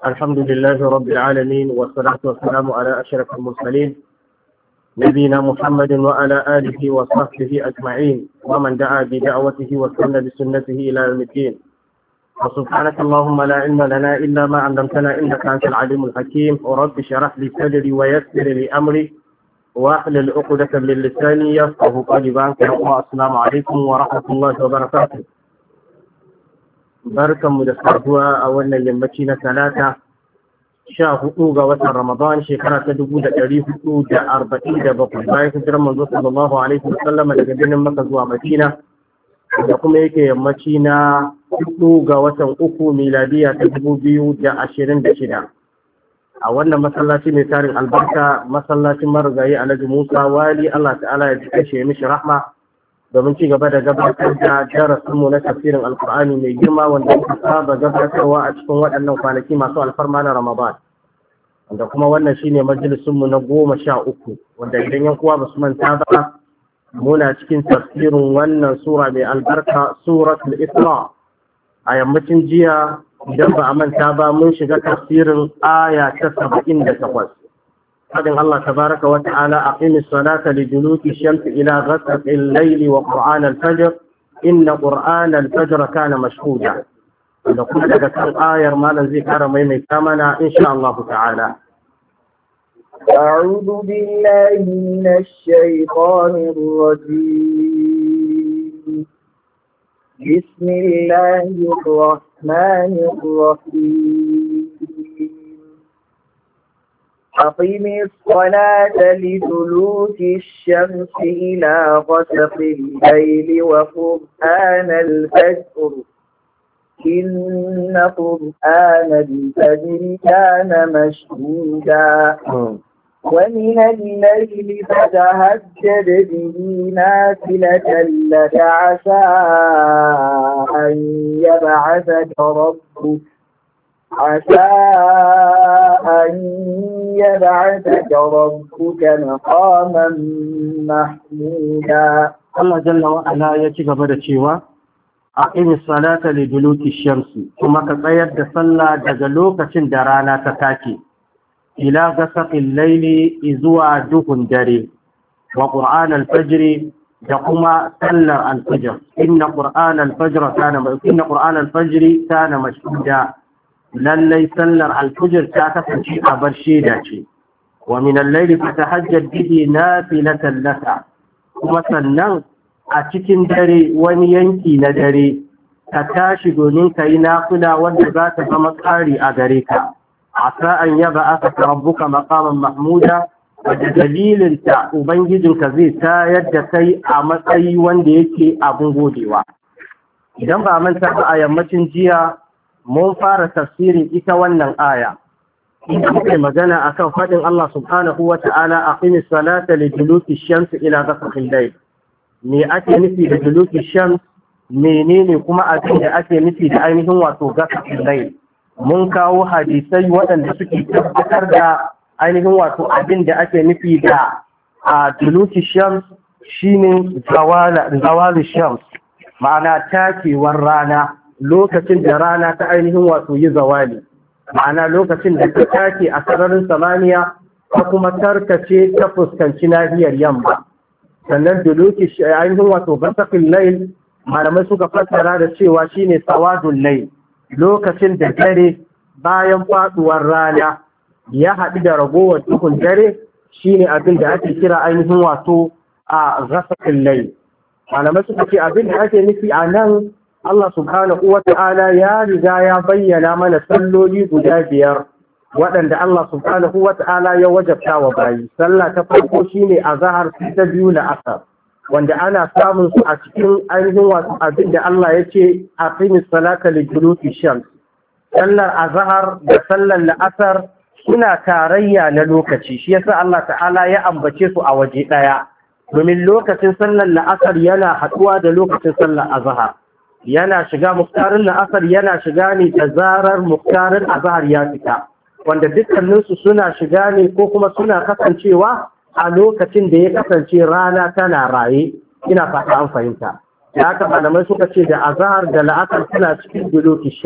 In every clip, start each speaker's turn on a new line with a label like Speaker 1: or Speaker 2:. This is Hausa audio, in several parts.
Speaker 1: الحمد لله رب العالمين والصلاة والسلام على أشرف المرسلين نبينا محمد وعلى آله وصحبه أجمعين ومن دعا بدعوته وسن بسنته إلى يوم الدين. وسبحانك اللهم لا علم لنا إلا ما علمتنا إنك أنت العليم الحكيم. ورب اشرح لي صدري ويسر لي أمري واحلل عقدة من لساني يفقهوا قولي. السلام عليكم ورحمة الله وبركاته. Barkanmu da saduwa a wannan yammaci na talata 14 ga watan Ramadan shekara ta 1447 bayan hijirar manzo sallallahu alaihi wasallam daga birnin Makka zuwa Madina, da kuma yake yammaci na 4 ga watan uku miladiya ta 2026 a wannan masallaci mai tarin albarka, masallacin marigayi Alhaji Musa Wali, Allah ta'ala ya ji shi mishi rahma, domin ci gaba da gabatar da darasinmu na tafsirin alkur'ani mai girma wanda muka saba gabatarwa a cikin waɗannan kwanaki masu alfarma na Ramadan, wanda kuma wannan shine majalisunmu na 13, wanda idan yan uwa ba su manta ba muna cikin tafsirin wannan sura mai albarka, suratul Isra. A yammacin jiya idan ba a manta ba mun shiga tafsirin aya ta 78. فإن الله تبارك وتعالى أقيم الصلاة لدلوك الشمس إلى غسق الليل وقرآن الفجر إن قرآن الفجر كان مشهودا. نقول لك كم آية ما نذكر من ثمنا إن شاء الله تعالى.
Speaker 2: أعوذ بالله من الشيطان الرجيم. بسم الله الرحمن الرحيم. أقم الصلاة لدلوك الشمس إلى غسق الليل وقرآن الفجر إن قرآن الفجر كان مشهودا ومن الليل فتهجد به نافلة لك عسى أن يبعثك ربك مقاما محمودا.
Speaker 1: الله جل وعلا يتيك بدأ أقيم الصلاة لدلوك الشمس ثم تقيد صلى دجلوك درانا تتاكي إلى غسق الليل إزوى دهن دري وقرآن الفجر يقوم صلى الفجر إن قرآن الفجر كان مشهودا. lallai sallar alfujir ta kasance a bar shaida ce. Wa min al-layli fatahajjad bihi nafilatan laka, kuma sannan a cikin dare wani yanki na dare ka tashi domin ka yi nafila wanda za ta zama ƙari a gare ka. Asa an yaba aka rabbuka maqaman mahmuda, wadda dalilin ta ubangijinka zai tayar da kai a matsayi wanda yake abin godewa. Idan ba manta ba a yammacin jiya mun fara tafsirin ita wannan aya inda muke magana akan faɗin Allah subhanahu wa ta'ala aqimis salata liduluki shams ila ghasaqil layl. Me ake nufi da duluki shams, menene kuma abin da ake nufi da ainihin wato ghasaqil layl? Mun kawo hadisai waɗanda suke tabbatar da ainihin wato abin da ake nufi da duluki shams shine zawali shams, ma'ana takewar rana, lokacin da rana ta ainihin wato yi zawali, ma'ana lokacin da ta take a sararin samaniya ta kuma tarkace ta fuskanci nahiyar yamma. Sannan duluki ainihin wato ghasaqil layl malamai suka fassara da cewa shine sawadul layl, lokacin da dare bayan faduwar rana ya haɗu da ragowar duhun dare, shine abin da ake kira ainihin wato a ghasaqil layl. Malamai suka ce abin da ake nufi a nan Allah subhanahu wa ta'ala ya riga ya bayyana mana salloli guda 5 waɗanda Allah subhanahu wa ta'ala ya wajabta wa bayi. Sallah ta farko shine azhar, ta biyu la'asar, wanda ana samun su a cikin ainihin wasu abin da Allah ya ce aqimis salata liduluki shams. Sallar azhar da sallar la'asar suna tarayya na lokaci, shi yasa Allah ta'ala ya ambace su a waje ɗaya, domin lokacin sallar la'asar yana haɗuwa da lokacin sallar azhar. Yana shiga muktarin la'asar yana shiga ne da zarar muktarin azhar ya fita, wanda dukkaninsu suna shiga ne ko kuma suna kasancewa a lokacin da ya kasance rana tana raye. Ina fata an fahimta. Da haka malamai suka ce da azhar da la'asar suna cikin duluki shams,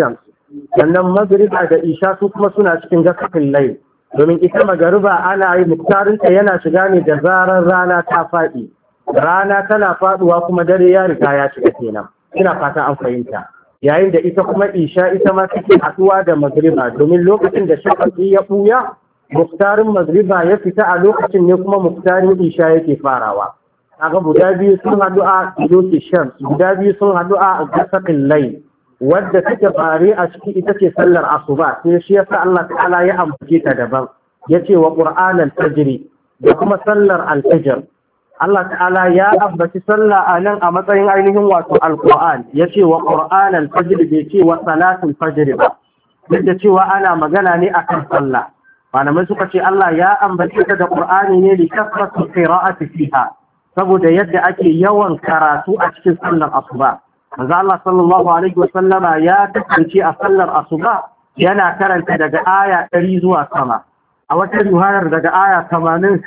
Speaker 1: sannan magriba da isha su kuma suna cikin gasafin lai, domin ita magariba ana yi muktarinta yana shiga ne da zarar rana ta faɗi, rana tana faɗuwa kuma dare ya riga ya shiga kenan. Ina fata an fahimta. Yayin da ita kuma isha ita ma take haɗuwa da magriba, domin lokacin da shafaƙi ya ɓuya muktarin magriba ya fita a lokacin ne kuma muktarin isha yake farawa. Kaga guda biyu sun haɗu a doki shams, guda biyu sun haɗu a gasaqil layl, wadda take fare a ciki ita ce sallar asuba, sai shi yasa Allah ta'ala ya ambace ta daban, yace wa qur'anal fajr da kuma sallar al-fajr. Allah ta'ala ya ambaci sallah a nan a matsayin ainihin wato al-Qur'an, yace wa qur'anal fajr bai ce wa salatul fajr ba, duk da cewa ana magana ne akan sallah. Malamai suka ce Allah ya ambace ta da Qur'ani ne li kasratu qira'ati fiha, saboda yadda ake yawan karatu a cikin sallar asuba. Manzo Allah sallallahu alaihi wasallama ya kasance a sallar asuba yana karanta daga aya 100 zuwa sama, a wata riwayar daga aya 80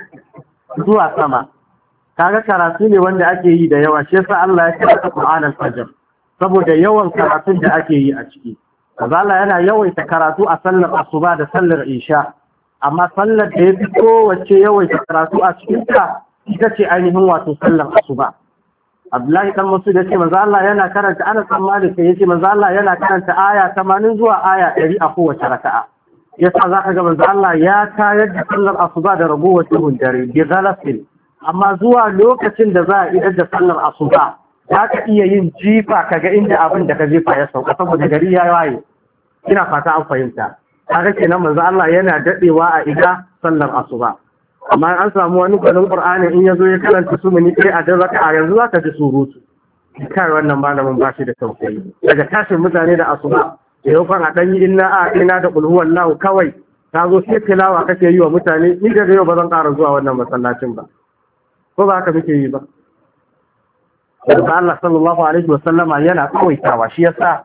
Speaker 1: zuwa sama. Kaga karatu ne wanda ake yi da yawa, shi yasa Allah ya karanta Qur'an al-Fajr saboda yawan karatun da ake yi a ciki. Manzo Allah yana yawaita karatu a sallar asuba da sallar isha, amma sallar da ya fi kowace yawaita karatu a cikin ta ita ce ainihin wato sallar asuba. Abdullahi dan Mas'ud yace manzo Allah yana karanta, Anas bin Malik yace manzo Allah yana karanta aya 80 zuwa aya 100 a kowace raka'a. Yasa zaka ga manzo Allah ya tayar da sallar asuba da ragowar duhun dare bi ghalafin, amma zuwa lokacin da za a idar da sallar asuba zaka iya yin jifa kaga inda abin da ka jefa ya sauka saboda gari ya waye. Ina fata an fahimta. Kaga kenan manzo Allah yana dadewa a ida sallar asuba. Amma an samu wani gwanin Qur'ani in yazo ya karanta su muni kai a dan raka'a yanzu zaka ji surutu. Kai wannan malamin ba shi da tausayi. Daga tashin mutane da asuba da yau kan a danyi inna a ina da qul huwallahu kawai ta zo sai tilawa kake yi wa mutane, ni da yau ba zan ƙara zuwa wannan masallacin ba. Ko ba haka muke yi ba? Da Allah sallallahu alaihi wasallama yana kawaitawa, shi yasa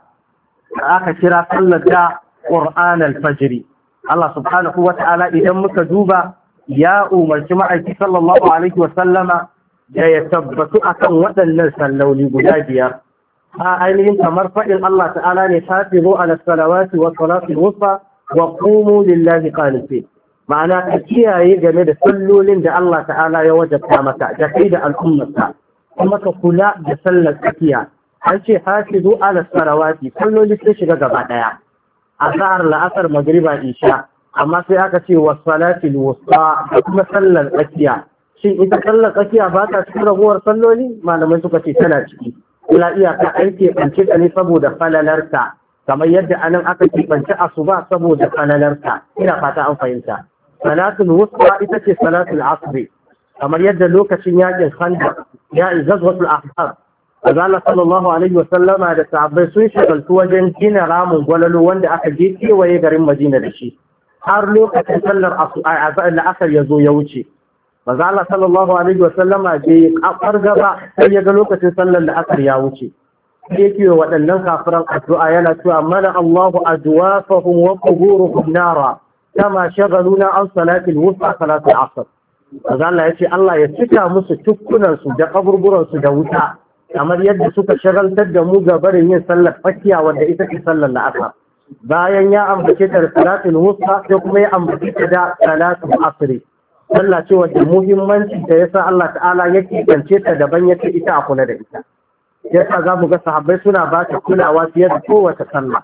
Speaker 1: aka kira sallar da Qur'an al-Fajr. Allah subhanahu wa ta'ala idan muka duba ya umarci ma'aiki sallallahu alaihi wasallama da ya tabbatu akan waɗannan salloli guda biyar. Ha ainihin kamar faɗin Allah ta'ala ne, hafizu ala salawati wa salatul wusta wa qumu lillahi qanitin. Ma'ana ka kiyaye game da sallolin da Allah ta'ala ya wajabta maka da kai da al'ummarsa, kuma ka kula da sallar tsakiya. An ce hafizu ala salawati, salloli sun shiga gaba ɗaya, azhar, la'asar, magriba, isha, amma sai aka ce wa salatul wusta da kuma sallar tsakiya. Shin ita sallar tsakiya ba ta cikin ragowar salloli? Malamai suka ce tana ciki. Ila iyaka an keɓance ta ne saboda falalarta, kamar yadda anan aka keɓance asuba saboda falalarta. Ina fata an fahimta. Salatul wusta ita ce salatul asri, kamar yadda lokacin yakin Khandaq ya izazwatul ahzab, Allah sallallahu alaihi wasallama da sahabbai sun shagaltu wajen gina ramin gwalalo wanda aka je kewaye garin Madina da shi, har lokacin sallar la'asar ya zo ya wuce. Allah sallallahu alaihi wasallama bai kafar gaba sai ya ga lokacin sallar la'asar ya wuce. Sai yake wa waɗannan kafiran addu'a yana cewa mana Allahu adwafahum wa quburuhum nara kama shagaluna an salatil wusta salatul asr. Allah ya ce Allah ya cika musu tukkunansu da kaburburansu da wuta, kamar yadda suka shagaltar da mu ga barin yin sallar tsakiya wanda ita ce sallar la'asar. Bayan ya ambace ta da salatul wusta sai kuma ya ambace ta da salatul asr. Sallah ce wadda muhimmanci da yasa Allah ta'ala yake kance ta daban yake ita a kula da ita. Yasa za mu ga sahabbai suna ba ta kulawa fiye da kowace sallah.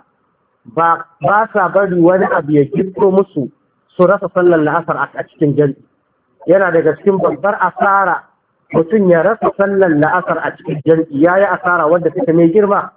Speaker 1: Ba sa bari wani abu ya gifto musu su rasa sallar la'asar a cikin jami'i. Yana daga cikin babbar asara mutum ya rasa sallar la'asar a cikin jami'i, ya yi asara wadda take mai girma.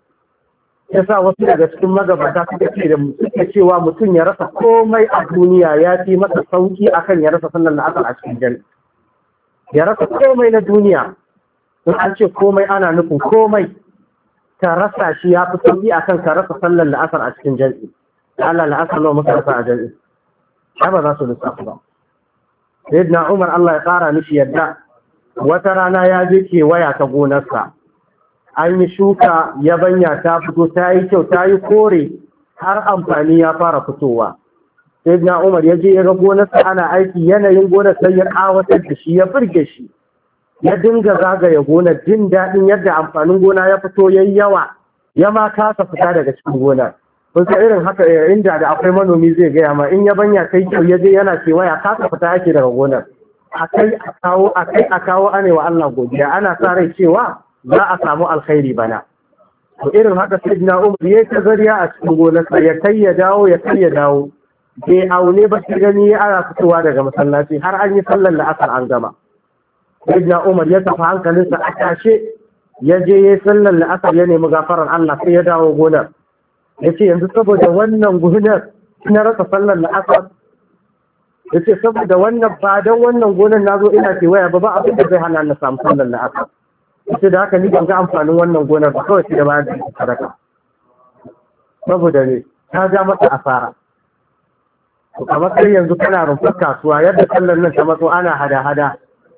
Speaker 1: Yasa wasu daga cikin magabata suke cewa mutum ya rasa komai a duniya ya fi masa sauki akan ya rasa sallar la'asar a cikin jami'i. Ya rasa komai na duniya, in an ce komai ana nufin komai, ka rasa shi ya fi sauki akan ka rasa sallar la'asar a cikin jami'i. Allah la'asar nawa muka rasa a jami'i, ba za su lissafi ba. Sayyidina Umar Allah ya ƙara mishi yadda, wata rana ya je kewaya ta gonarsa, an yi shuka, yabanya ta fito, ta yi kyau, ta yi kore, har amfani ya fara fitowa. Sayyidina Umar ya je ya ga gonarsa ana aiki, yanayin gonar sai ya ƙawatar da shi, ya burge shi, ya dinga zagaya gonar jin daɗin yadda amfanin gona ya fito yayi yawa, ya ma kasa fita daga cikin gonar. wasu irin haka inda da akwai manomi zai gaya ma in yabanya kai kyau ya je yana kewaya kasa fita ake daga gonar akai a kawo anewa Allah godiya ana sa rai cewa za a samu alkhairi bana. To irin haka sai na Umar ya ta zariya a cikin gonarsa ya kai ya dawo bai aune ba shi gani ya ana fitowa daga masallaci har an yi sallar la'asar an gama. Sai na Umar ya tafi hankalinsa a tashe ya je ya yi sallar la'asar ya nemi gafarar Allah sai ya dawo gonar. Ya ce yanzu saboda wannan gonar na rasa sallar la'asar, ya ce saboda wannan ba don wannan gonar na zo ina kewaya ba abin da zai hana na samu sallar la'asar. Ya ce da haka ni ban ga amfanin wannan gonar ba kawai sai da bayan da sadaka. Saboda ne ta ja masa asara. To kamar kai yanzu kana rumfar kasuwa yadda sallar nan ta matso ana hada-hada.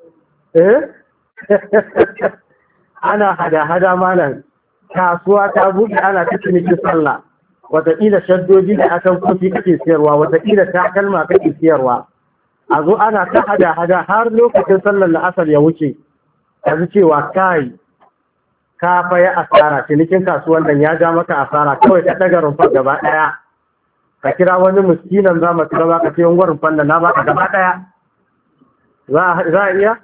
Speaker 1: Ana hada-hada malam. Kasuwa ta buɗe ana ta cinikin sallah. Wataƙila shaddoji da akan kofi kake siyarwa, wataƙila takalma kake siyarwa. A zo ana ta hada-hada har lokacin sallar la'asar ya wuce. Ka ji cewa kai ka faya asara, cinikin kasuwan nan ya ja maka asara, kawai ka ɗaga rumfar gaba ɗaya. Ka kira wani miskinan za mu kira ba ka ce wani rumfar da na ba ka gaba ɗaya. Za a iya?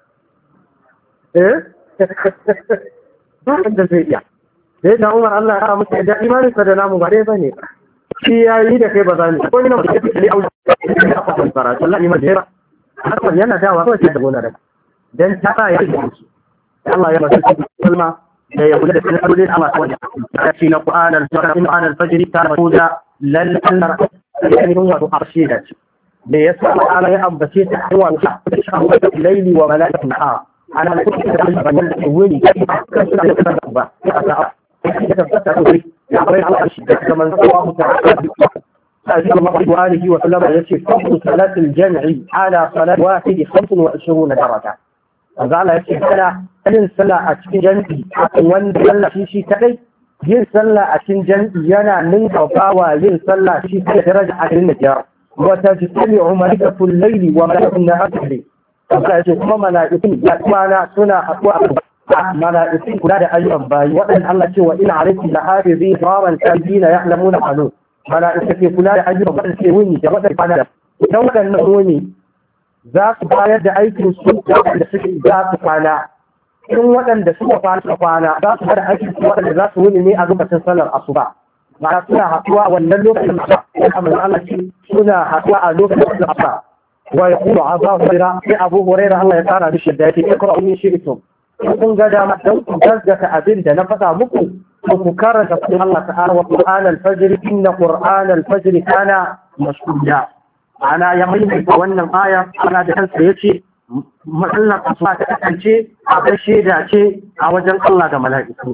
Speaker 1: Ba da zai iya. Sai da Umar Allah ya musu da imaninsa da namu ba dai bane. Shi yayi da kai ba za ni. Ko ina mutum da ke auza da aka fara. Allah iman da har yana dawa kawai da gona da. Dan ta sa ya yi. Allah ya masa kalma da ya kula da kalmomin Allah kawai. Shi na Qur'an al-Fajr ta ruda lal anar ayyuhu wa arshida. Da yasa Allah ya ambace ta wa laili wa malaikatu nahar. Ana da kuma da bayan da wani kan suna da kan ba. Ya tabbata ya bai Allah shi da man sallallahu alaihi wa sallam yace fadlu salatul jam'i ala salat wahid 25 daraja. Allah yace kana yin sallah a cikin jami'i wanda Allah shi kadai yin sallah a cikin jami'i yana ninka bawa yin sallah shi da daraja 25 wa tajtami'u malaikatul layli wa malaikatun nahari. Allah yace kuma mala'ikun ya kwana suna haɗuwa mala'ikun kula da ayyukan bayi waɗanda Allah ce wa ina alaikum la hafizi rawan tabina ya'lamuna qalu mala'ikun ke kula da ayyukan waɗanda ke wuni da waɗanda kwana da idan waɗannan wuni za su bayar da aikin su da suke za su kwana in waɗanda suka kwana za su bada aikin su waɗanda za su wuni ne a lokacin sallar asuba ma'ana suna haɗuwa wannan lokacin asuba amma Allah ce suna haɗuwa a lokacin asuba wa yaqulu Abu Hurairah Allah ya tsara mishi da yake ikra'u min shi'tum kun ga dama don ku gaskata abin da na faɗa muku ku karanta cikin Allah ta'ala wa Qur'an al-Fajr inna Qur'an al-Fajr kana mashhuda ana ya mai wannan aya ana da kansa yace matsalar asuba ta kasance a kashe da ce a wajen Allah da mala'iku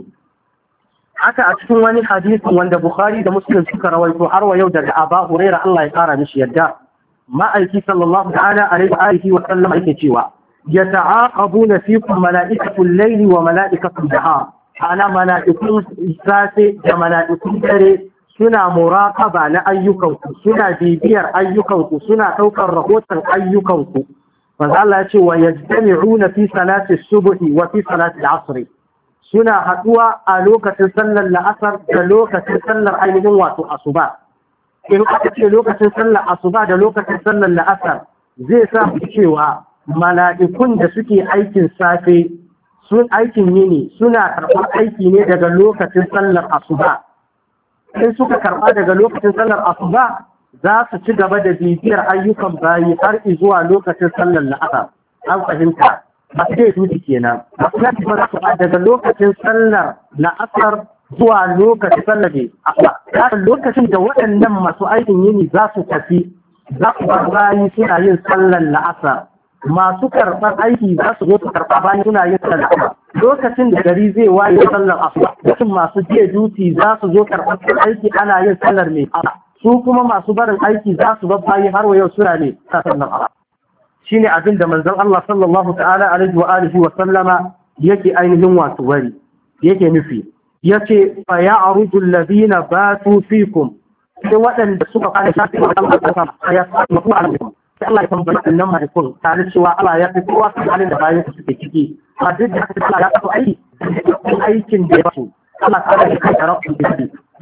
Speaker 1: haka a cikin wani hadisi wanda Bukhari da Muslim suka rawaito har wa yau daga Abu Hurairah Allah ya kara mishi yadda ma'aiki sallallahu ta'ala alaihi wa sallam yake cewa يتعاقبون فيكم ملائكة الليل وملائكة النهار أنا ملائكة الساسة وملائكة الدري سنة مراقبة لأيكم سنة بيبير أيكم سنة توقع رهوتا أيكم فذلك ويجتمعون في صلاة الصبح وفي صلاة العصر سنة حقوة ألوكة سنة لأثر ألوكة سنة أيضا واتو أصبع إن أكت ألوكة سنة أصبع ألوكة سنة لأثر زي ساهم شيئا mala'ikun da suke aikin safe sun aikin yini suna karɓar aiki ne daga lokacin sallar asuba in suka karɓa daga lokacin sallar asuba za su ci gaba da bibiyar ayyukan bayi har zuwa lokacin sallar la'asar an fahimta ba su dai tuti kenan ba su yadda ba su daga lokacin sallar la'asar zuwa lokacin sallar asuba lokacin da waɗannan masu aikin yini za su tafi za su bar bayi suna yin sallar la'asar masu karɓar aiki za su zo su karɓa bayan suna yin sallah lokacin da gari zai waye sallar asuba lokacin masu jiya duti za su zo karɓar aiki ana yin sallar mai su kuma masu barin aiki za su bar bayi har wa yau suna ne ta sallar asuba shine abin da manzon Allah sallallahu ta'ala alaihi wa alihi wa sallama yake ainihin wato wari yake nufi yace fa ya'rudu alladhina batu fikum sai waɗanda suka fara shafi wa Allah ya samu alaikum sai Allah ya tambaye annan mala'ikun tare cewa Allah ya fi kowa san halin da bayan su suke ciki a duk da Allah ya kafa aikin da ya su Allah ta da kai tarafu da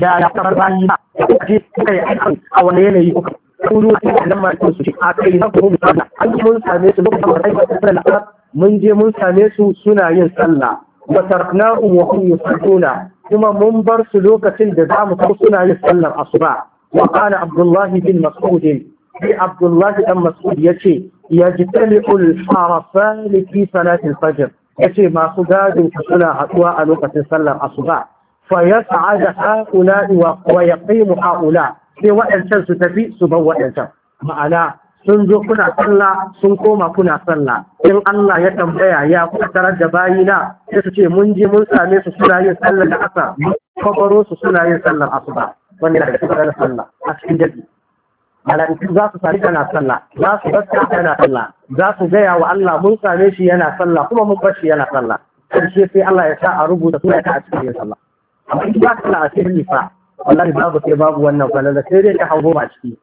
Speaker 1: ya kamar bayi ba ce kai a wani yanayi kuka kuru a nan ma su shi a kai na kuma sallah an mun same su lokacin da rai da sallah mun je mun same su suna yin sallah wa tarknahum wa hum yusalluna kuma mun bar su lokacin da za mu tafi suna yin sallar asuba wa qala abdullahi bin mas'ud bi abdullahi dan mas'ud yace yajtali'ul harafan fi salati al-fajr yace masu gadin suna haduwa a lokacin sallar asuba fa yas'ada haula wa yaqimu haula sai waɗancan su tafi su bar waɗancan ma'ana sun zo kuna sallah sun koma kuna sallah in Allah ya tambaya ya kuka tarar da bayina sai su ce mun je mun same su suna yin sallar da asa kwabaro su suna yin sallar asuba wanda daga cikin sallah a cikin jami'i mala'iku za su sami kana sallah za su basta kana sallah za su gaya wa Allah mun same shi yana sallah kuma mun bar shi yana sallah karshe sai Allah ya sa a rubuta suna ta a cikin sallah amma in ba ka sallah a cikin fa wallahi babu sai babu wannan falala sai dai ka hawo ba ciki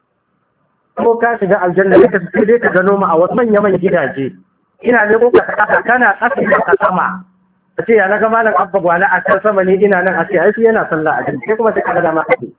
Speaker 1: ko ka shiga aljanna ka sai dai ka gano ma a wasu manyan gidaje ina ne ko ka kasa kana kasa ka sama ce ya naga malam abba gwana a can sama ne ina nan a ce ai yana sallah a cikin sai kuma sai ka ga dama kake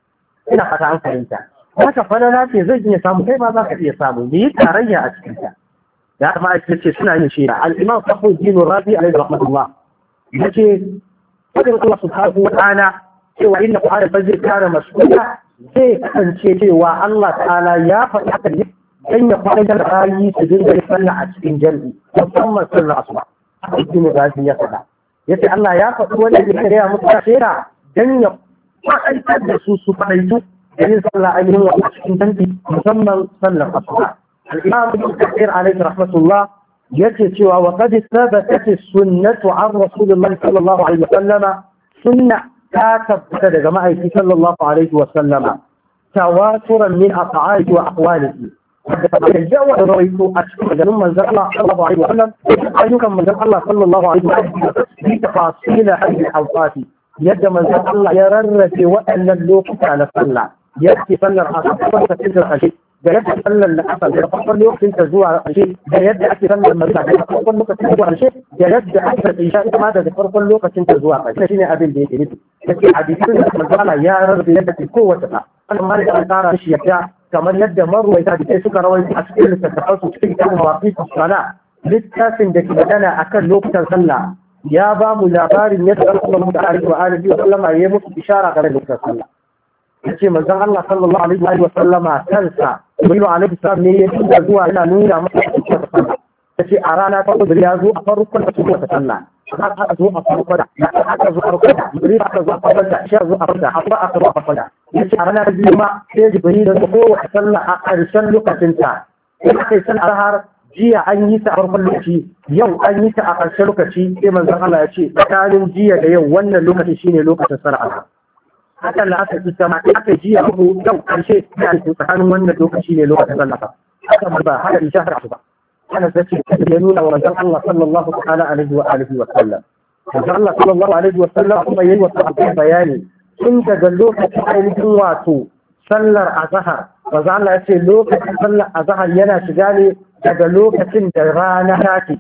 Speaker 1: ina fata an fahimta haka falala ce zai iya samu kai ba za ka iya samu yi tarayya a cikin ta ya kuma ake ce suna yin shira al-imam Fakhruddin Razi alaihi rahmatullah yace fadin Allah subhanahu wa ta'ala cewa inna qala fajr kana mas'ula sai kasance cewa Allah ta'ala ya faɗi haka ne dan ya faɗi da rayi su dinga sallah a cikin jami'i musamman sallar asuba ibn Razi ya faɗa yace Allah ya faɗi wannan da ya mutu shira dan ya faɗaitar da su faɗaitu yin sallah ainihin wa cikin tanti musamman sallar asuba al-imam ibn kathir alayhi rahmatullah yace cewa wa qad thabatat as-sunnatu an rasulillahi sallallahu alaihi wa sallama sunna ta tabbata daga ma'aiki sallallahu alaihi wa sallama tawaturan min af'alihi wa aqwalihi da jawa da rawaito a cikin maganin manzon Allah sallallahu alaihi wa sallam ayyukan manzon Allah sallallahu alaihi wa sallam bi tafasil hadhihi al-awqati yadda manzon Allah ya rarrafe waɗannan lokuta na sallah yadda sallar asuba ta cikin ashe da yadda sallar asar da farkon lokacin ta zuwa ashe da yadda ake sallar magriba da farkon lokacin zuwa ashe da yadda ake isha ita ma daga farkon lokacin ta zuwa ashe shine abin da yake nufi yake hadisin da manzon Allah ya rarrafe yadda ke kowace ta amma da an tsara shi yadda kamar yadda marwaita da suka rawaita a cikin littattafan su cikin kan mawaqitus sala littafin da ke magana akan lokutan sallah ya ba mu labarin yadda Allah alaihi wa alihi wa sallama ya musu ishara game da lokacin sallah yace manzon Allah sallallahu alaihi wa sallama kansa Jibril alaihi salam ne ya dinga zuwa yana nuna masa lokacin sallah yace a rana ta Jibril ya zo a farkon lokacin sallah aka zo a farkon da aka zo a farkon da Jibril aka zo a farkon da shi zo a farkon da aka zo a farkon da yace a rana ta biyu ma sai Jibril da kowace sallah a ƙarshen lokacin ta sai san azhar jiya an yi ta a farkon lokaci yau an yi ta a ƙarshen lokaci sai manzon Allah ya ce tsakanin jiya da yau wannan lokaci shine lokacin sar'a hakan da aka isa ma aka jiya ko yau ƙarshe da tsakanin wannan lokaci ne lokacin sallah haka ba haka isha har ba kana zaci ya nuna wa manzon Allah sallallahu alaihi wa alihi wa sallam manzon Allah sallallahu alaihi wa sallam kuma yayi wa sahabbai bayani tun daga lokacin ainihin wato sallar azhar manzon Allah ya ce lokacin sallar azhar yana shiga ne daga lokacin da rana ta take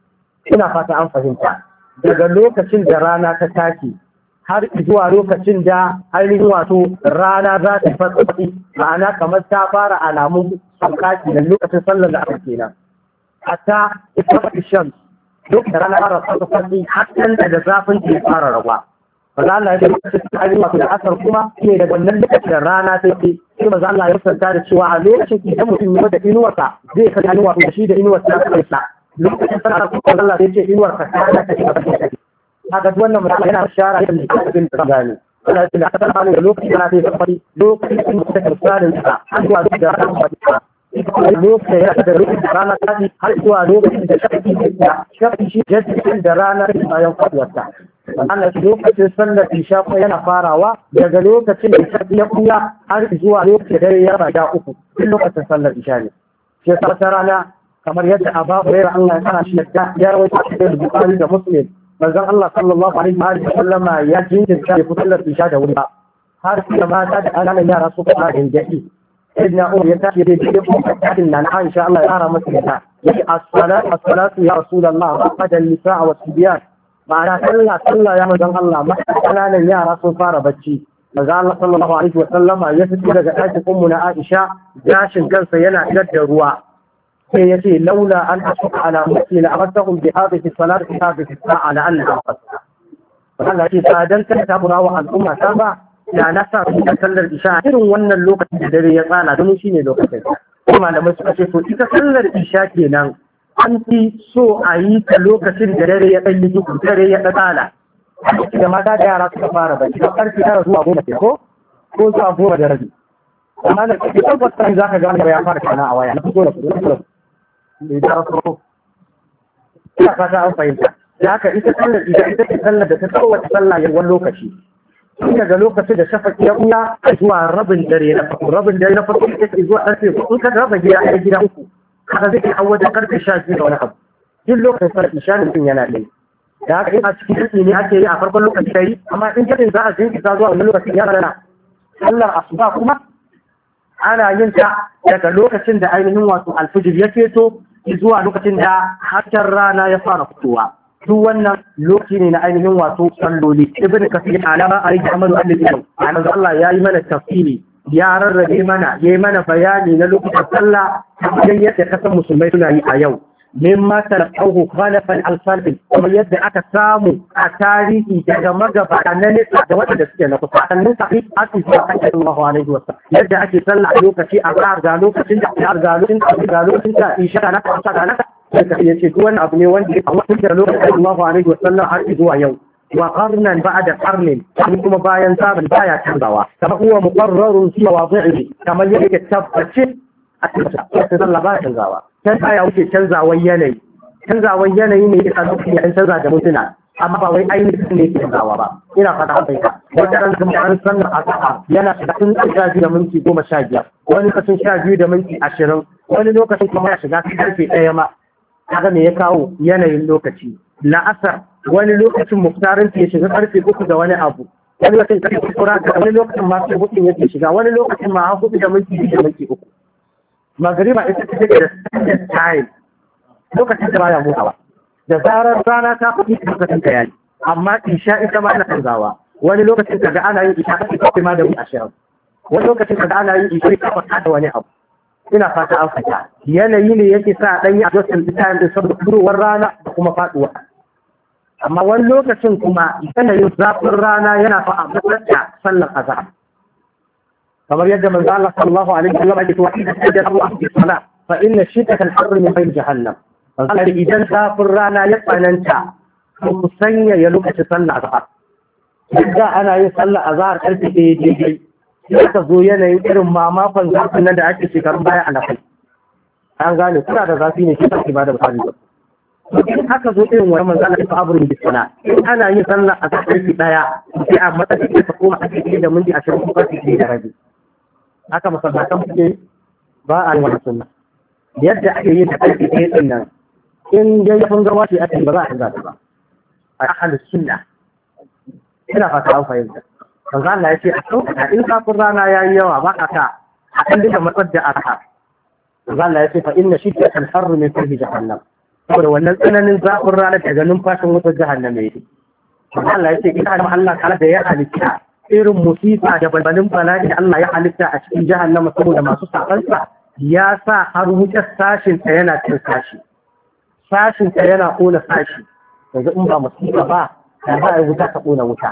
Speaker 1: ina fata an fahimta daga lokacin da rana ta take har zuwa lokacin da ainihin wato rana za ta fatsi ma'ana kamar ta fara alamun saukaki da lokacin sallar da aka kenan hatta ita shan duk da rana fara fatsi har da zafin ke fara rawa maza Allah ya ce lokacin ainihin wato da asar kuma ne da wannan lokacin da rana ta ce sai maza Allah ya santa da cewa a lokacin idan mutum ya da inuwarsa zai kai ainihin wato da shi da inuwarsa ta kai lokacin sallar kuma Allah ya ce inuwarsa ta kai haka wannan mutum yana shara da cikin da gani ana da aka tsara da lokaci da zai fadi lokacin da take tsarin sa har zuwa da ran fadi lokacin da lokacin da rana ta har zuwa lokacin da shafi shi jaddi da rana bayan faduwarta Allah lokacin sallar isha ko yana farawa daga lokacin da shafi ya kuya har zuwa lokacin da ya rada uku duk lokacin sallar isha ne sai ta rana kamar yadda Abu Hurairah Allah ya kana shi ya rawaita cikin Bukhari da Muslim manzon Allah sallallahu alaihi wa sallama ya jinkirta ya fitar isha da wuri ba har sai mata da ƙananan yara su fara injaki sayyidina Umar ya tashi da jikin fadin nan Aisha Allah ya fara masa ta yace as-salatu ya rasulullah qad an-nisaa wa sibyan ma'ana sallah ya manzon Allah mata ƙananan yara sun fara bacci manzo Allah sallallahu alaihi wa sallama ya fito daga ɗakin ummu na Aisha gashin kansa yana idar da ruwa sai ya ce laula an asuka ala mutti la amartahum bi hadhihi salati fi hadhihi sa'a la an afasa Allah ce sadan kan ta burawa al'umma ta ba ya nasa da sallar isha irin wannan lokacin da dare ya tsana don shine lokacin kuma malamai suka ce to ita sallar isha kenan an fi so a yi ta lokacin da dare ya ɗan yi duhu dare ya tsala da mata da yara suka fara bacci da ƙarfi tara zuwa 10 ko zuwa 10 da rabi amma da kake tabbatar za ka ga wanda ya fara kana a waya na fito da kudu da rasu ina fata an fahimta da haka ita sallar ita ce sallar da ta tsawaita sallah yawan lokaci tun daga lokacin da shafaki ya kuya zuwa rabin dare na farko ita ce zuwa ƙarfe in ka raba gida a gida uku haka zai kai wajen ƙarfe 12 da wani abu duk lokacin sallar isha mutum yana ɗaya da haka ina cikin yaki ne ake yi a farkon lokaci ta yi amma in jadin za a jinkita zuwa wani lokacin ya rana sallar asuba kuma ana yin ta daga lokacin da ainihin wato alfijir ya feto zuwa lokacin da hasken rana ya fara fitowa duk wannan lokaci ne na ainihin wato salloli ibn kasir alama a rike amalu al-ilm annabi Allah ya yi mana tafsiri ya rarrabe mana ya yi mana bayani na lokacin sallah kamar yadda kasan musulmai suna yi a yau mimma talaqahu khalafan al-salih kuma yadda aka samu a tarihi daga magabata na nesa da wanda suke na kusa annan sahih aka ce sallallahu alaihi wasallam yadda ake sallah a lokaci a ga lokacin da lokacin da isha na ta ga sai ya ce wannan abu ne wanda a wannan lokacin sallallahu alaihi wasallam har zuwa yau wa qarnan ba'da qarnin kuma bayan sabon baya canzawa kama huwa muqarrarun fi mawadi'ihi kamar yadda tabbace a cikin sallah baya canzawa sai ya wuce canzawan yanayi ne yake lokacin ya canza da mutuna amma ba wai ainihin ne yake canzawa ba ina fata haka ka wata ran kuma an sanna a kafa yana shiga tun 12 da minti 15 wani lokacin 12 da minti 20 wani lokacin kuma ya shiga karfe 1 ma kaga me ya kawo yanayin lokaci la'asar wani lokacin muftarin ya shiga karfe 3 da wani abu wani lokacin karfe 4 wani lokacin ma sai hukun yake shiga wani lokacin ma 4 da minti 2 da minti 3 magariba ita ce da standard time lokacin da baya mutawa da zarar rana ta fi lokacin ta yayi amma isha ita ma ana canzawa wani lokacin kaga ana yin isha kafin ma da 20 wani lokacin kaga ana yin isha kafin da wani abu ina fata an fata yanayi ne yake sa dan yi adjustment time din saboda furowar rana da kuma faduwa amma wani lokacin kuma yanayin zafin rana yana fa a sallar azhar kamar yadda manzo Allah sallallahu alaihi wasallam ya ce wa idan sajada Allah fi salat fa inna shiddata al-harr min bayt jahannam Allah idan zafin rana ya tsananta ku sanya ya lokaci sallar azhar yadda ana yin sallar azhar karfe 1 daidai sai ka zo yanayin irin mamakon zafin nan da ake shekarun baya a nafai an gane kuna da zafi ne shi ba da bukari ba in aka zo irin wani manzana ita aburin bisana in ana yin sallah a karfe 1 sai a matsayin ta koma a cikin da minti 20 ko karfe da rabi haka masallatan suke ba a yi wani sunna yadda ake yin ta karfe 1 din nan in dai kun ga wace ake ba za a canza ta ba a ahlus sunna ina fata an fahimta manzo Allah ya ce a sauƙaƙa in kafin rana yayi yawa ba ka ta a kan dinga matsar da arha manzo Allah ya ce fa inna shiddatal harr min fihi jahannam saboda wannan tsananin zafin rana daga numfashin wutar jahannam yake manzo Allah ya ce ina da Allah kala da ya halitta irin musifa da balbalin bala'i da Allah ya halitta a cikin jahannama saboda masu sakansa ya sa har wutar sashin ta yana cin sashin ta yana kona sashi yanzu in ba musifa ba da za a yi wuta ta kona wuta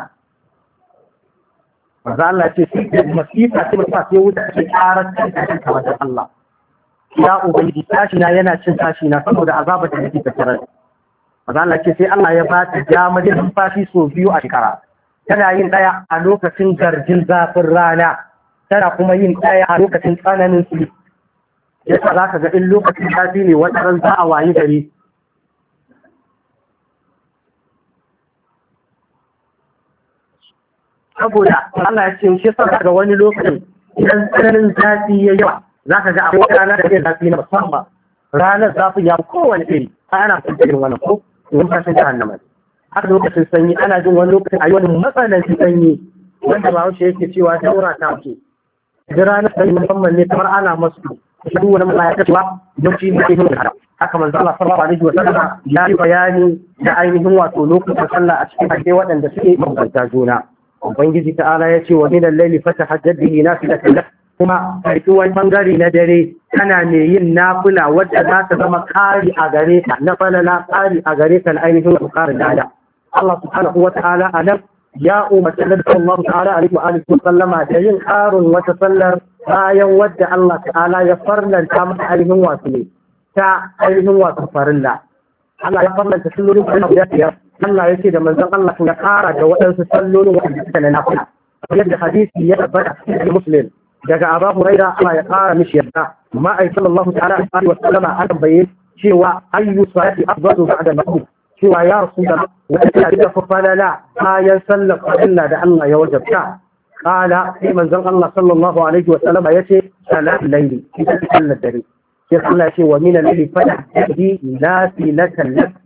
Speaker 1: manzo Allah ce sai masifa ce masifa sai wuta ce karar kanta kamar da Allah ya ubangiji tashi na yana cin tashi na saboda azabar da nake tattare manzo Allah ce sai Allah ya ba ta damar numfashi so 2 a shekara tana yin daya a lokacin garjin zafin rana tana kuma yin daya a lokacin tsananin su yasa zaka ga in lokacin zafi ne wata ran za a wayi gari saboda Allah ya ce shi sa ga wani lokacin idan tsananin zafi ya yawa za ka ga akwai ranar da ke zafi na musamman ranar zafi ya kowane iri ana fitar da wannan ko in fashin jahannama haka lokacin sanyi ana jin wani lokacin a yi wani matsanancin sanyi wanda ba wuce yake cewa daura ta ce da ranar sanyi musamman ne kamar ana masu shi duk wani matsaya ta cewa don shi ne ke yin hada haka manzo Allah sallallahu alaihi wa sallam ya yi bayani da ainihin wato lokacin sallah a cikin hadisi waɗanda suke mabanta juna ubangiji ta'ala ya ce wa min al-layli fatahajjad bihi nafilatan lak kuma karki wani bangare na dare kana ne yin nafila wadda za ta zama kari a gare ka na falala kari a gare ka na ainihin karin dada Allah subhanahu wa ta'ala anan ya umarci da Allah ta'ala alaihi wa alihi wa sallama da yin karin wata sallar bayan wadda Allah ta'ala ya farlanta mata ainihin wasu ne ta ainihin wasu farilla Allah ya farlanta sallolin da ya Allah ya ce da manzon Allah ya kara da waɗansu sallolin wanda suka na nafila yadda hadisi ya tabbata cikin Muslim daga Abu Hurairah Allah ya kara mishi yadda ma'ai sallallahu ta'ala alaihi wa sallama an bayyana cewa ayyu salati afdalu ba'da al-maghrib cewa ya rasulullah wata da falala bayan sallar farilla da Allah ya wajabta qala sai manzon Allah sallallahu alaihi wa sallama yace salatul layli ita ce sallar dare sai Allah ya ce wa min al-layli fatahdi nafilatan lak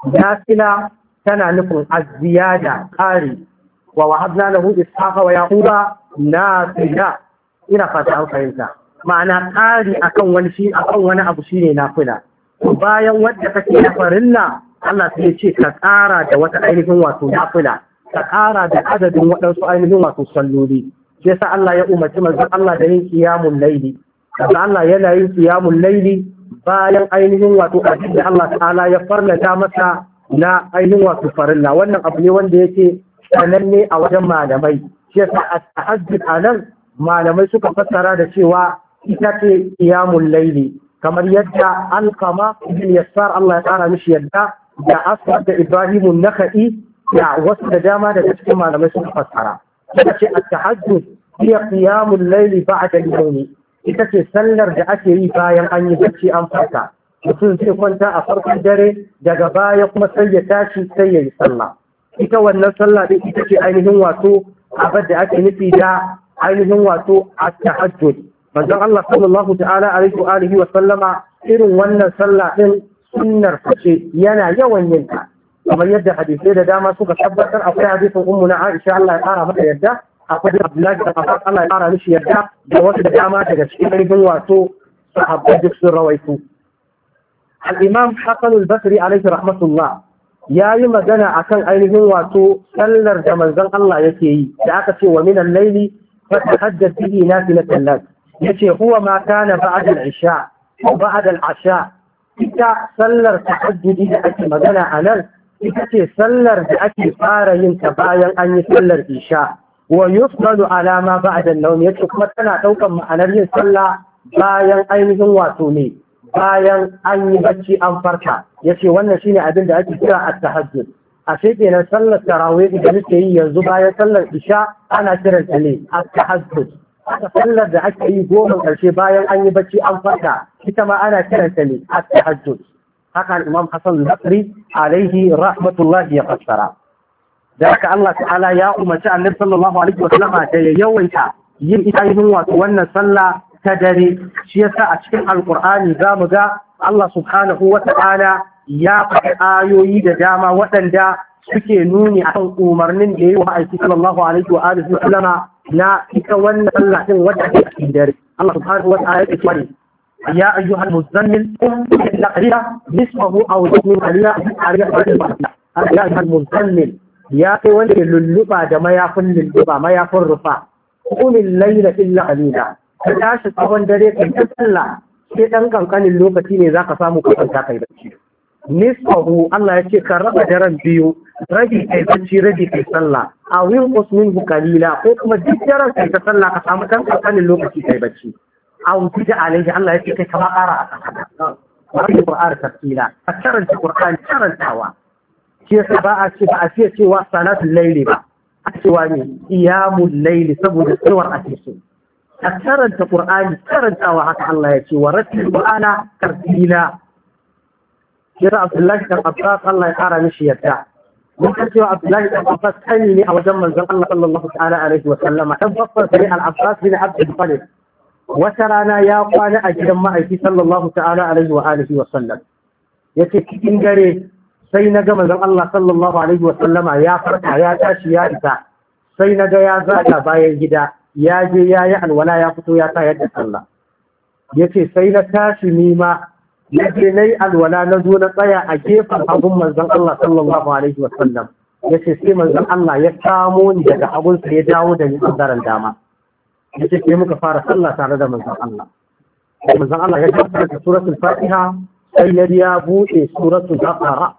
Speaker 1: nafila tana nufin aziyada ƙari wa wahabna lahu ishaqa wa yaquba nafila ina fata an fahimta ma'ana ƙari akan wani abu shine nafila bayan wanda kake na farilla Allah sai ya ce ka ƙara da wata ainihin wato nafila ka ƙara da adadin waɗansu ainihin wato salloli sai yasa Allah ya umarci manzon Allah da yin qiyamul layli kaza Allah yana yin qiyamul layli bayan ainihin wato abin da Allah ta'ala ya farlata masa na ainihin wasu farilla wannan abu ne wanda yake sananne a wajen malamai shi yasa at-tahajjud anan malamai suka fassara da cewa ita ce qiyamul layli kamar yadda alqama ibn yassar Allah ya tsara mishi yadda da asad da ibrahim an-nakhai da wasu da dama daga cikin malamai suka fassara ita ce at-tahajjud hiya qiyamul layli ba'da al-nawm ita ce sallar da ake yi bayan an yi bacci an farka mutum zai kwanta a farkon dare daga baya kuma sai ya tashi sai ya yi sallah ita wannan sallah din ita ce ainihin wato abin da ake nufi da ainihin wato at-tahajjud manzon Allah sallallahu ta'ala alaihi wa alihi wa sallama irin wannan sallah din sunnar ce yana yawan yin ta kamar yadda hadisai da dama suka tabbatar akwai hadisin ummu na Aisha Allah ya kara mata yadda akwai Abdullahi da Abbas Allah ya kara mishi yadda da wasu da dama daga cikin ainihin wato sahabbai duk sun rawaito الإمام حسن البصري عليه رحمة الله يا يما جنا أكن أينهم واتو سلر جمال زن الله يكي دعك ومن الليل فتحجد به نافلة لك يكي هو ما كان بعد العشاء وبعد العشاء إذا سلر تحجد إذا أكي مجنا أنا إذا سلر بأكي فارين تبايا أن يسلر إشاء ويفضل على ما بعد النوم يكي كما كان توقع معنا يسلر بايا أينهم واتوني bayan an yi bacci an farka ya ce wannan shine abin da ake kira at-tahajjud a sai kenan sallar tarawih da muke yi yanzu bayan sallar isha ana kiranta ne at-tahajjud haka sallar da ake yi goma karshe bayan an yi bacci an farka ita ma ana kiranta ne at-tahajjud haka Imam Hassan al-Basri alaihi rahmatullahi ya fassara da haka Allah ta'ala ya umarci Annabi sallallahu alaihi wa sallam da ya yawaita yin ita yin wato wannan sallah ta dare shi yasa a cikin alkur'ani za mu ga Allah subhanahu wa ta'ala ya faɗi ayoyi da dama waɗanda suke nuni a kan umarnin da ya yi wa aiki sallallahu alaihi wa alihi wa sallama na ita wannan sallah din wadda ake cikin dare Allah subhanahu wa ta'ala ya ce ya ayyuhal muzammil qum illa qalila nisfahu aw zid qalila ya ayyuhal muzammil ya kai wanda ke lulluba da mayafin lulluba mayafin rufa qum al-layla illa qalila ka tashi tsawon dare kai ta sallah sai dan kankanin lokaci ne zaka samu ka kwanta kai bacci nisfahu Allah ya ce ka raba daren biyu rabi kai bacci rabi kai sallah a wil usminhu qalila ko kuma duk daren kai ta sallah ka samu dan kankanin lokaci kai bacci a wuce alaihi Allah ya ce kai kama ƙara a kan wani Qur'an tafsira ka karanta Qur'an karantawa shi yasa ba a ce cewa salatul layli ba a cewa ne qiyamul layli saboda tsawar ake so a karanta Qur'ani karantawa haka Allah ya ce wa rattil Qur'ana tartila kira Abdullahi dan Abbas Allah ya kara mishi yadda mun san cewa Abdullahi dan Abbas kani ne a wajen manzon Allah sallallahu ta'ala alaihi wa sallama dan babban sai al-Abbas bin Abdul Muttalib wata rana ya kwana a gidan ma'aiki sallallahu ta'ala alaihi wa alihi wa sallam yace cikin dare sai na ga manzon Allah sallallahu alaihi wa sallama ya farka ya tashi ya isa sai na ga ya zaga bayan gida ya je ya yi alwala ya fito ya tayar da sallah ya ce sai na tashi nima ya je na yi alwala na zo na tsaya a gefen abun manzon Allah sallallahu alaihi wasallam yace sai manzon Allah ya kamo ni daga hagunsa ya dawo da ni bangaren dama yace sai muka fara sallah tare da manzon Allah. Manzon Allah ya karanta suratul Fatiha sai ya buɗe suratul Baqara.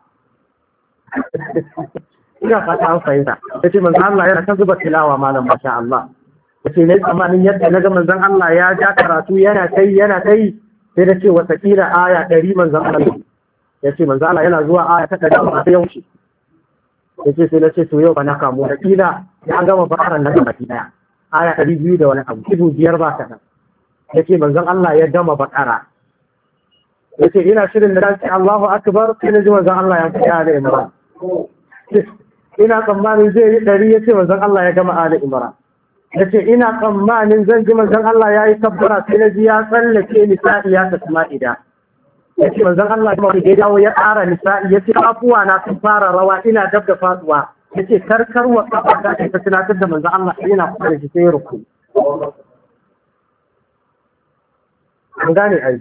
Speaker 1: Ina fata an fahimta. Yace manzon Allah yana ta zuba tilawa malam masha Allah. Yace ne tsammanin yadda naga manzon Allah ya ja karatu yana kai sai da ce watakila aya 100 manzon Allah. Yace manzon Allah yana zuwa aya ta 100 ba sai ya wuce. Yace sai na ce to yau ba na kamo da kila ya gama bakaran nan baki daya. Aya 200 da wani abu, 5 ba ta nan. Yace manzon Allah ya gama bakara. Yace ina shirin da dace Allahu akbar sai na ji manzon Allah ya fara da Imran. Ina tsammanin zai yi 100 yace manzon Allah ya gama Ali Imran. Yace ina tsammanin zan ji manzon Allah ya yi kabbara sai na ji ya tsallake nisa'i ya tafi ma'ida. Yace manzon Allah kuma da dawo ya ƙara nisa'i yace afuwa na sun fara rawa ina dab da faduwa. Yace karkarwa kafa ta ta tunatar da manzon Allah yana kusa da shi sai ruku. An gane ai.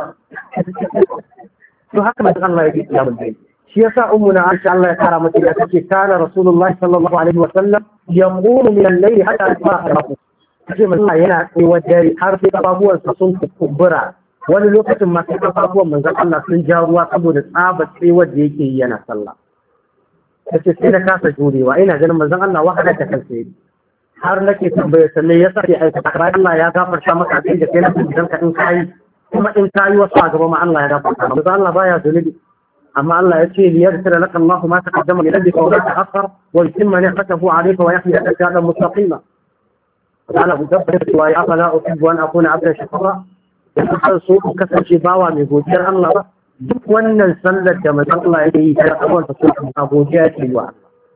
Speaker 1: To haka manzon Allah yake kiyamun dai. Shi yasa ummuna Aisha Allah ya kara mata ta ce kana Rasulullahi sallallahu alaihi wa sallam yaqumu min al-layli hatta yasbaha. Kace manzon Allah yana tsayuwar dare har sai kafafuwansa sun kumbura. Wani lokacin ma sai kafafuwan manzon Allah sun ja ruwa saboda tsabar tsayuwar da yake yi yana sallah. Kace sai na kasa jurewa ina ganin manzon Allah wahala ta kansa yi. Har nake tambaye sannan ya sake aikata bayan Allah ya gafarta maka abin da kai na idan ka in kai kuma in kayi wasu a gaba ma Allah ya gafarta maka Allah baya zunubi amma Allah ya ce li yaghfira laka Allah ma taqaddama min dhanbika wa ma ta'akhkhar wa yutimma ni'matahu 'alayka wa yahdika siratan mustaqima ana buƙatar cewa ya fala uhibbu an akuna 'abdan shakura da so ku kasance bawa mai godiyar Allah ba duk wannan sallar da manzon Allah yake yi ta abuwan ta so godiya ce wa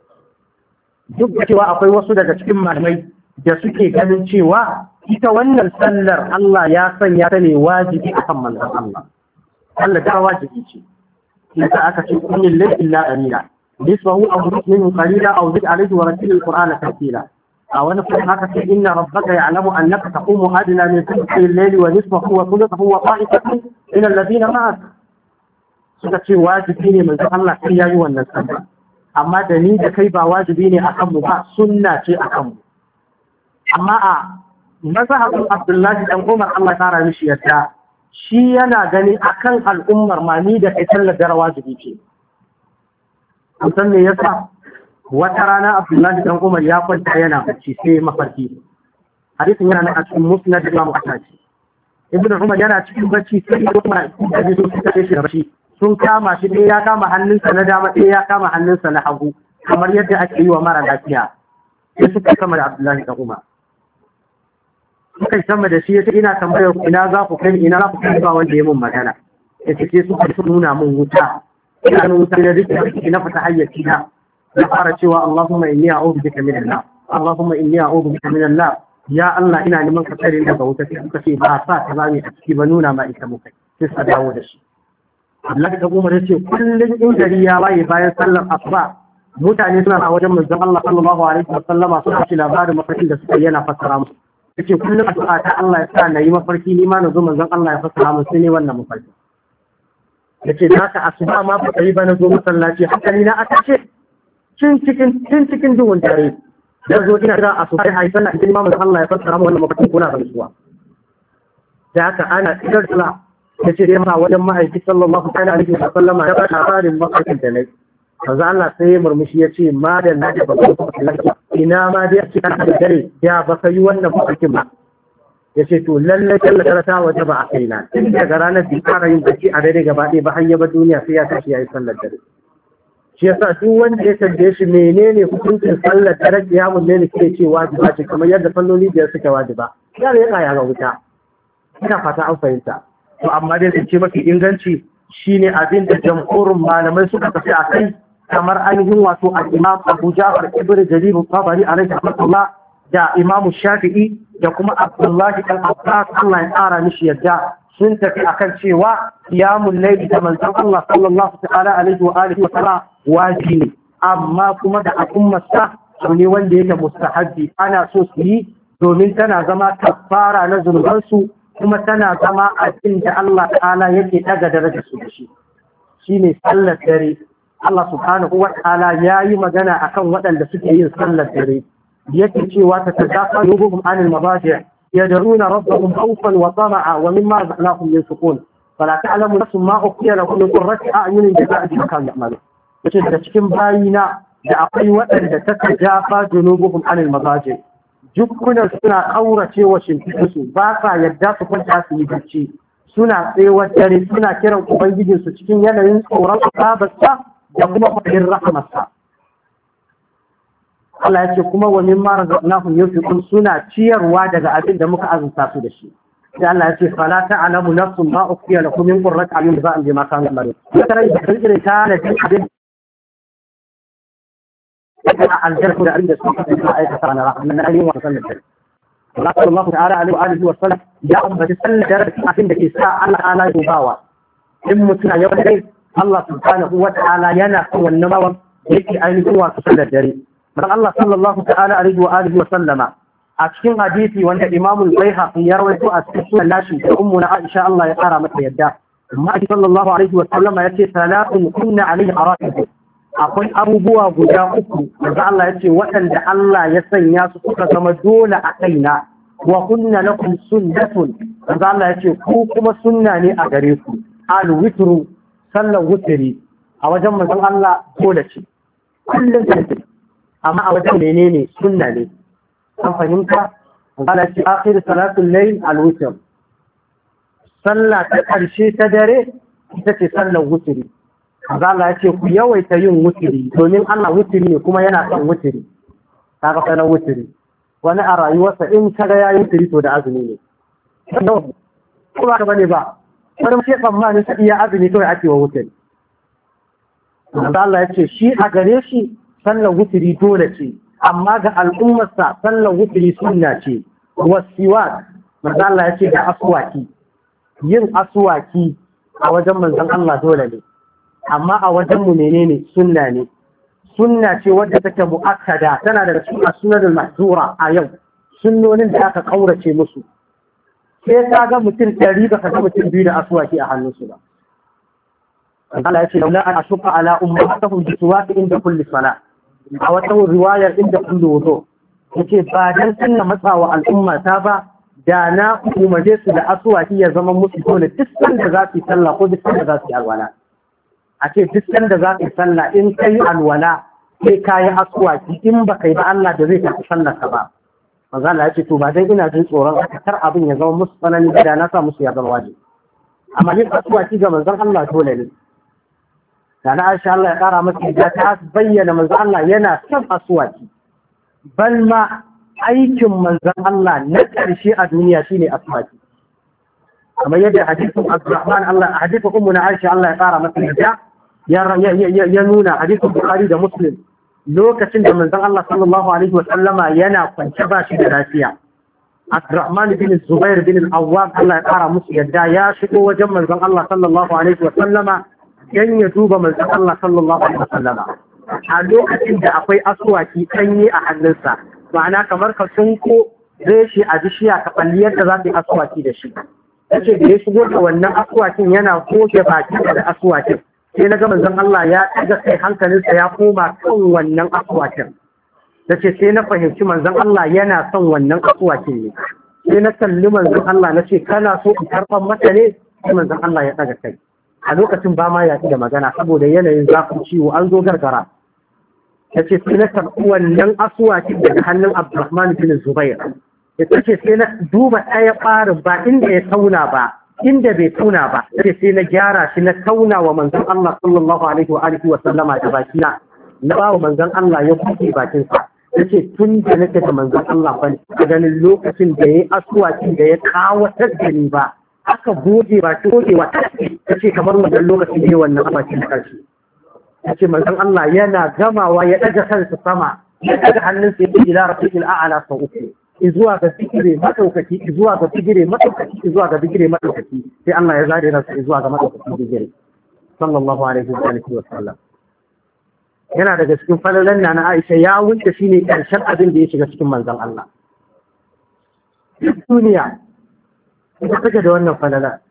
Speaker 1: duk da cewa akwai wasu daga cikin malamai da suke ganin cewa ita wannan sallar Allah ya sanya ta ne wajibi akan manzon Allah. Allah ta wajibi ce. Yasa aka ce kullin la illa amina. Nisbahu aw minhu qalila aw zid alayhi wa ratil alqur'ana tartila. A wani kuma haka ce inna rabbaka ya'lamu annaka taqumu adna min thulthi al-layli wa nisfahu wa thuluthahu wa ta'ifatun min alladhina ma'ak. Suka ce wajibi ne manzon Allah sai yayi wannan sallar. Amma da ni da kai ba wajibi ne akan mu ba sunna ce akan mu. Amma a mazhabin Abdullahi dan Umar Allah tsara mishi yadda shi yana gani akan al'ummar ma ni da kai sallar da wajibi ce. An san me yasa wata rana Abdullahi dan Umar ya kwanta yana bacci sai mafarki. Hadisin yana nan a cikin Musnad Imam Ahmad. Ibn Umar yana cikin bacci sai ya kuma da su suka shi da bacci. Sun kama shi ɗaya ya kama hannunsa na dama ɗaya ya kama hannunsa na hagu kamar yadda ake yi wa mara lafiya. Sai suka kama da Abdullahi dan Umar. Suka yi sama da shi ya ce ina tambayar ina za ku kai ina za ku kai ba wanda ya mun magana. Ya ce sai suka nuna mun wuta. Ina nan wuta na rike na fata hayyaci na. Na fara cewa Allahumma inni a'udhu bika min an-nar. Allahumma inni a'udhu bika min an-nar. Ya Allah ina neman ka tsare daga wuta sai suka ce ba sa ta zame a ciki ba nuna ma ita mukai. Sai suka dawo da shi. Allah da Umar ya ce kullum in gari ya waye bayan sallar asuba mutane suna a wajen manzon Allah sallallahu alaihi wasallama suna ci labarin mafarkin da suka yana fassara musu. Yace kullum addu'a ta Allah ya sa na yi mafarki ni ma na zo manzon Allah ya fassara musu ne wannan mafarki. Yace da ka asuba ma ba kai ba na zo masallaci haka ni na aka ce cin cikin duhun dare. Da zo ina da asuba sai haifan da ni ma manzon Allah ya fassara mu wannan mafarkin kuna da suwa. Da haka ana idar sallah ya ce dai ma wajen mahaifi sallallahu alaihi wa sallama ya ba labarin mafarkin da nayi kaza Allah sai ya murmushi ya ce ma da na da babu ina ma dai a cikin da dare ya ba kai wannan mafarkin ba ya ce to lalle kalla ta waje ba a kaina tun daga ranar da fara yin bacci a dare gaba ɗaya ba hanya ba duniya sai ya tashi yayi sallar dare shi yasa duk wanda ya tambaye shi menene hukuncin sallar dare ya mun ne ke ce wajiba ce kamar yadda salloli biyar suke wajiba ya ya ga wuta ina fata an fahimta to amma dai su ce mafi inganci shine abin da jamhurin malamai suka tafi a kai kamar ainihin wato al-Imam Abu Ja'far Ibn Jarir al-Tabari alaihi rahmatullah da Imam Shafi'i da kuma Abdullah ibn Abbas Allah ya tsara mishi yadda sun tafi akan cewa qiyamul layli da manzon Allah sallallahu ta'ala alaihi wa alihi wa sallam wajibi amma kuma da al'ummarsa su ne wanda yake mustahabbi ana so su yi domin tana zama kafara na zunubansu kuma tana zama abin da Allah ta'ala yake daga darajar su da shi shine sallar dare Allah subhanahu wa ta'ala yayi magana akan waɗanda suke yin sallar dare yake cewa ta tadafa yubuhum anil mabaji' yad'una rabbahum khawfan wa tama'a wa mimma razaqnahum yunfiqun fala ta'lamu nafsun ma ukhfiya lahum min qurrati a'yunin jazaa'an bima kanu ya'malun. Yace daga cikin bayina da akwai waɗanda ta tadafa junubuhum anil mabaji' jukkunan suna kaurace wa shimfiɗinsu ba sa yadda su kwanta su yi bacci suna tsewar dare suna kiran ubangijinsu cikin yanayin tsoron azabarsa da kuma fadin rahamarsa. Allah ya ce kuma wa mimma razaqnahum yunfiqun suna ciyarwa daga abin da muka azurta su da shi. Sai Allah ya ce fala ta'lamu nafsun ma ukhfiya lakum min qurrati a'yun jaza'an bima kanu ya'malun. Sai da kirkire ta da abin aljarku da abin da suka yi aikata na rahman alim wa sallallahu Allah sallallahu ta'ala alaihi wa alihi wa sallam ya ambaci sallar abin da ke sa Allah ala ya bawa in mutuna yau dai Allah subhanahu wa ta'ala yana son wannan bawan yake ainihin wasu sallar dare. Dan Allah sallallahu ta'ala alaihi wa alihi wa sallama a cikin hadisi wanda Imam al-Baihaqi ya rawaito a cikin sunan nashi da ummu na Aisha Allah ya kara mata yadda amma sallallahu alaihi wa sallama yace salatun kunna alaihi araqib akwai abubuwa guda uku da Allah ya ce waɗanda Allah ya sanya su suka zama dole a kaina wa kunna lakum sunnatun da Allah ya ce ku kuma sunna ne a gare ku al-witru sallan wutri a wajen manzon Allah dole ce kullum sai amma a wajen menene sunna ne an fahimta Allah ya ce akhir salatul layl al-witr sallah ta karshe ta dare ita ce sallan wutri Allah ya ce ku yawaita yin wutiri domin Allah wutiri ne kuma yana son wutiri kaga sanar wutiri wani a rayuwarsa in kaga ya yi wutiri to da azumi ne ko ba ka bane ba wani mace tsammanin sa iya azumi kawai ake wa wutiri Allah ya ce shi a gare shi sallar wutiri dole ce amma ga al'ummarsa sallar wutiri sunna ce wasiwak manzo Allah ya ce da aswaki yin aswaki a wajen manzon Allah dole ne amma a wajenmu menene sunna ne sunna ce wadda take mu'akkada tana da cikin sunan mahzura a yau sunnonin da aka kaurace musu sai ka ga mutum 100 ba ka ga mutum 2 da aswaki a hannunsu ba Allah ya ce laula an ashuqa ala ummatihim bi suwaqi inda kulli salat a wata riwayar inda kulli wudu yace ba dan sunna matsawa al'umma ta ba da na umarce su da aswaki ya zama musu dole duk sanda za su yi sallah ko duk sanda za su yi alwala a ce duk sanda za ka yi sallah in ka yi alwala sai ka yi aswaki in ba ka yi ba Allah da zai tafi sallar ka ba manzo Allah ya ce to ba dai ina jin tsoron kar abin ya zama musu tsanani da na sa musu ya zama wajibi amma yin aswaki ga manzon Allah dole ne da na Aisha Allah ya kara masa da ta bayyana manzon Allah yana son aswaki bal ma aikin manzon Allah na ƙarshe a duniya shine aswaki kamar yadda hadisin Abdurrahman Allah hadisin ummu na Aisha Allah ya kara masa da ya nuna hadisin Bukhari da Muslim lokacin da manzon Allah sallallahu alaihi wa sallama yana kwance ba shi da lafiya Abdurrahman bin Zubair bin Al-Awwam Allah ya kara musu yadda ya shigo wajen manzon Allah sallallahu alaihi wa sallama dan ya duba manzon Allah sallallahu alaihi wa sallama a lokacin da akwai aswaki danye a hannunsa ma'ana kamar ka sunko zai shi a bishiya ka balli yadda za ta yi aswaki da shi yace da ya shigo da wannan aswakin yana goge baki da aswakin sai na ga manzon Allah ya ɗaga kai hankalinsa ya koma kan wannan aswakin da ce sai na fahimci manzon Allah yana son wannan aswakin ne sai na kalli manzon Allah na ce kana so in karɓar mata ne sai manzon Allah ya ɗaga kai a lokacin ba ma ya da magana saboda yanayin zafin ciwo an zo gargara ya ce sai na karɓi wannan aswakin daga hannun Abdurrahman bin Zubair ya ce sai na duba ɗaya ɓarin ba inda ya tauna ba inda bai tauna ba sai na gyara shi na tauna wa manzon Allah sallallahu alaihi wa alihi wa sallama da bakina na ba wa manzon Allah ya buɗe bakin sa yace tun da nake da manzon Allah ban a ganin lokacin da yayi aswaki da ya kawatar da ni ba aka goge ba shi gogewa yace kamar wannan lokacin ne wannan abakin karshe yace manzon Allah yana gamawa ya daga kansa sama ya daga hannunsa ya ila rafiqil a'la sau uku zuwa ga bigire madaukaki zuwa ga bigire madaukaki zuwa ga bigire madaukaki sai Allah ya zare ransa zuwa ga madaukaki bigire sallallahu alaihi wa sallam yana daga cikin falalan na Aisha ya wuce shine karshen abin da ya shiga cikin manzon Allah duniya ita take da wannan falala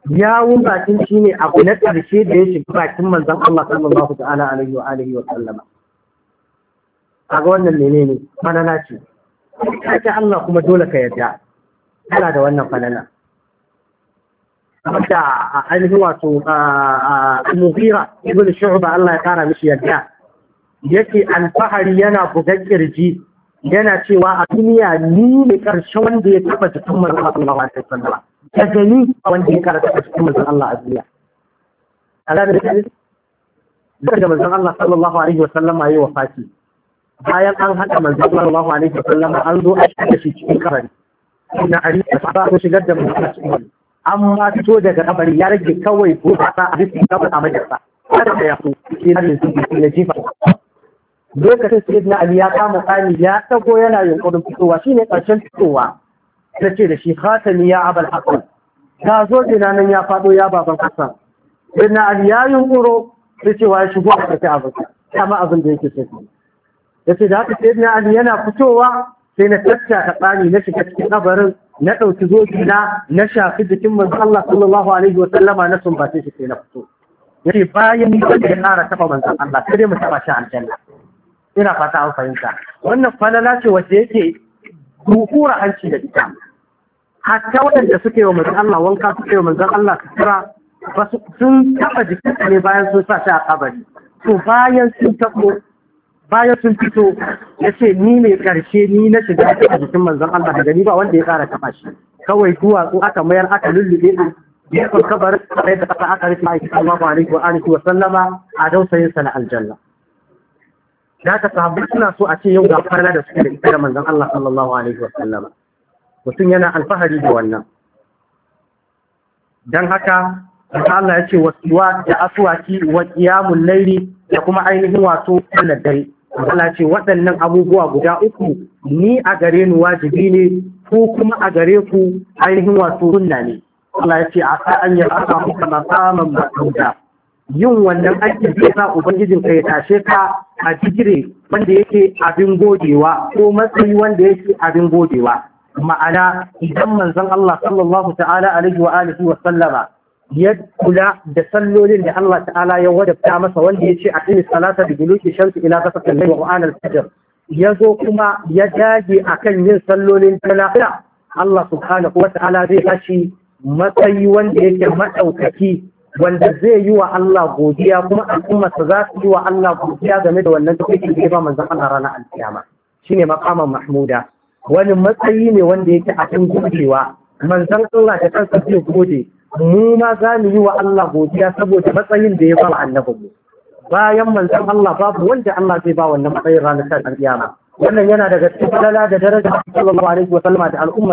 Speaker 1: yawun bakin shi ne abu na ƙarshe da ya shiga bakin manzon Allah sallallahu ta'ala alaihi wa alihi wa sallama. Kaga wannan menene falala ce. Kace Allah kuma dole ka yarda. Ana da wannan falala. Wanda ainihin wato Mughira ibn Shu'ba Allah ya kara mishi yarda. Yake alfahari yana bugan kirji yana cewa a duniya ni ne ƙarshen wanda ya taɓa cikin manzon Allah sallallahu alaihi wa sallama. Ta gani wanda ya karata a cikin manzon Allah a duniya. Allah da manzon Allah sallallahu alaihi wa sallama yayi wafati. Bayan an haɗa manzon sallallahu alaihi wa sallama an zo a shiga shi cikin kabari. Ina ari da sahaba ko shigar da manzon Allah cikin kabari. Amma fito daga kabari ya rage kawai ko ta a cikin kabari a majalisa. Kada da ya so shi ne su na jifa. Lokacin Sayyidina Ali ya kama tsani ya tago yana yunkurin fitowa shine ƙarshen fitowa. Ta ce da shi khatami ya abal hasan ta zo jina nan ya faɗo ya baban hasan Sayyidina Ali ya yunkuro sai cewa ya shigo a ƙarfi abin kama abin da yake so ya ce da haka Sayyidina Ali yana fitowa sai na tattaka tsani na shiga cikin kabarin na ɗauki zojina na shafi jikin manzo Allah sallallahu alaihi wa sallama na sumbace shi sai na fito yace bayan ni da ya ƙara taɓa manzon Allah sai dai mu taɓa shi aljanna ina fata an fahimta wannan falala ce wacce yake hukura hanci da ita hatta waɗanda suke wa manzon Allah wanka suke wa manzon Allah sutura ba sun taɓa jikinsa ne bayan sun sa shi a kabari to bayan sun fito ya ce ni mai ƙarshe ni na shiga a jikin manzon Allah daga ni ba wanda ya ƙara taɓa shi kawai duwatsu aka mayar aka lullube ni gefen kabarin sai da ƙasa aka rufe aiki sallallahu alaihi wa alihi wa sallama a dausayin sa na aljanna da haka sahabbai suna so a ce yau ga farla da suke da ita da manzon Allah sallallahu alaihi wa sallama mutum yana alfahari da wannan dan haka Allah ya ce wasuwa da aswaki wa qiyamul layli da kuma ainihin wato sallar dare Allah ce waɗannan abubuwa guda uku ni a gare ni wajibi ne ko kuma a gare ku ainihin wato sunna ne Allah ya ce a sa an yi aka muka maqaman mahmuda yin wannan aikin zai sa ubangijin ka ya tashe ka a jigire wanda yake abin godewa ko matsayi wanda yake abin godewa ma'ana idan manzon Allah sallallahu ta'ala alaihi wa alihi wa sallama ya kula da sallolin da Allah ta'ala ya wadabta masa wanda ya ce a cikin salata da duluki shamsi ila kasafin lai wa qur'an al-fajr ya zo kuma ya dage akan yin sallolin talafila Allah subhanahu wa ta'ala zai tashi matsayi wanda yake madaukaki wanda zai yi wa Allah godiya kuma al'ummarsa za su yi wa Allah godiya game da wannan tafiya da ya ba manzon Allah ranar alkiyama shine maqaman mahmuda wani matsayi ne wanda yake a cikin godewa manzon Allah da kansa zai gode mu ma za mu yi wa Allah godiya saboda matsayin da ya ba annabinmu bayan manzon Allah babu wanda Allah zai ba wannan matsayin ranar alkiyama wannan yana daga cikin falala da daraja sallallahu alaihi wa sallama da al'umma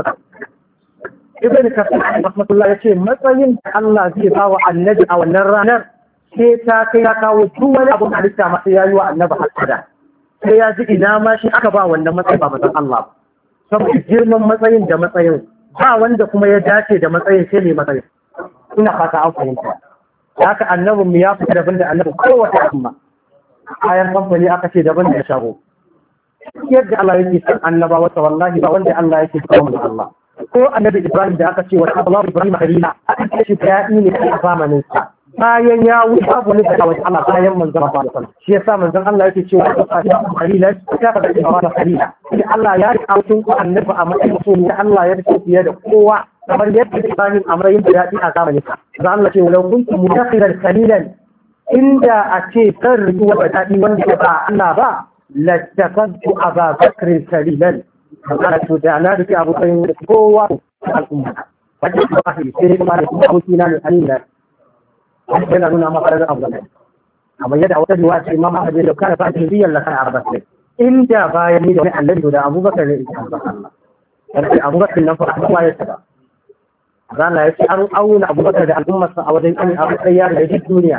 Speaker 1: ibn kasir rahmatullah yace matsayin da Allah zai ba wa annabi a wannan ranar sai ta kai ya kawo duk wani abu da halitta masa yayi wa annabi hasada sai ya ji ina ma shi aka ba wannan matsayi ba manzon Allah saboda girman matsayin da matsayin ba wanda kuma ya dace da matsayin sai ne matsayin ina fata an fahimta haka annabin mu ya fita daban da annabin kowace al'umma kayan kamfani aka ce daban da shago yadda Allah yake san annabawa ta wallahi ba wanda Allah yake san mu Allah ko annabi Ibrahim da aka ce wa Allah Ibrahim khalila aka ce shi ya ne a zamanin sa bayan ya wuce abu ne da wata Allah bayan manzon Allah sallallahu alaihi wasallam shi yasa manzon Allah yake cewa khalila ta ka da Ibrahim khalila sai Allah ya rika mutum ko annabi a matsayin so ne Allah ya rike fiye da kowa kamar yadda Ibrahim amrayin da dadi a zamanin sa dan Allah ce walau kuntum mutakhiran khalilan inda a ce kan ruwa da dadi wanda ba Allah ba lattakantu Aba Bakr khalilan kana to da na rike abu kai da kowa al'umma wajen da sai kuma da aboki na al'umma sai na nuna maka da abu amma yadda wata duwa ce Imam Ahmad da kana fa biyan la kana arba'in inda bayan ni da wani annabi da Abubakar ne Allah sai Abubakar nan fa kowa ya saba Allah ya ce an auna Abubakar da al'ummarsa a wajen kan abu tsayar da duniya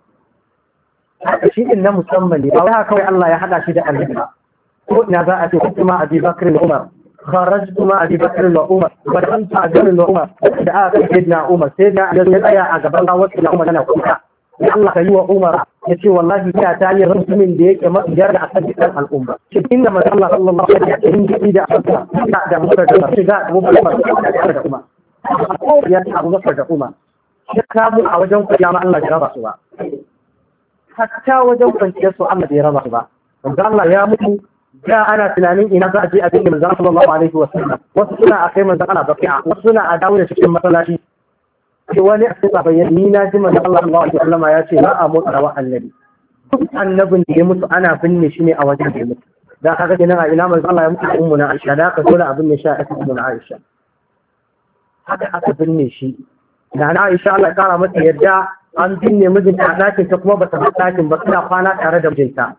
Speaker 1: shi din na musamman ne ba wai kawai Allah ya hada shi da annabi ko ina za a ce kuma Abi Bakr da Umar kharajtu ma Abi Bakr da Umar wa anta ajal da Umar da aka ce na Umar sai da ya tsaya a gaban wasu da Umar yana kuka ya Allah kai wa Umar ya ce wallahi ina ta yi mutumin da yake mafijar da akan dukkan al'umma shi inda manzo Allah sallallahu alaihi wasallam ya yi da da Umar da shiga Abu Bakr da Umar ko ya ta Abu Bakr da Umar ya kamu a wajen kwanciya ma Allah ya raba su ba hatta wajen kwanciyar su Allah ya raba su ba manzo Allah ya mutu da ana tunanin ina za a je abin da manzo sallallahu alaihi wasallam wasu suna a kai manzo Allah baki'a wasu suna a dawo da cikin masallaci sai wani a cikin bayan ni na ji manzo Allah sallallahu alaihi wasallam ya ce ba a motsa rawa annabi duk annabin da ya mutu ana binne shi ne a wajen da ya mutu da kaga kenan a ina manzo Allah ya mutu ummu na Aisha da ka dole abin ne sha a ummu na Aisha haka aka binne shi da na Aisha Allah ya kara mata yadda an binne mijinta a ɗakin ta kuma ba ta bar ɗakin ba suna kwana tare da mijinta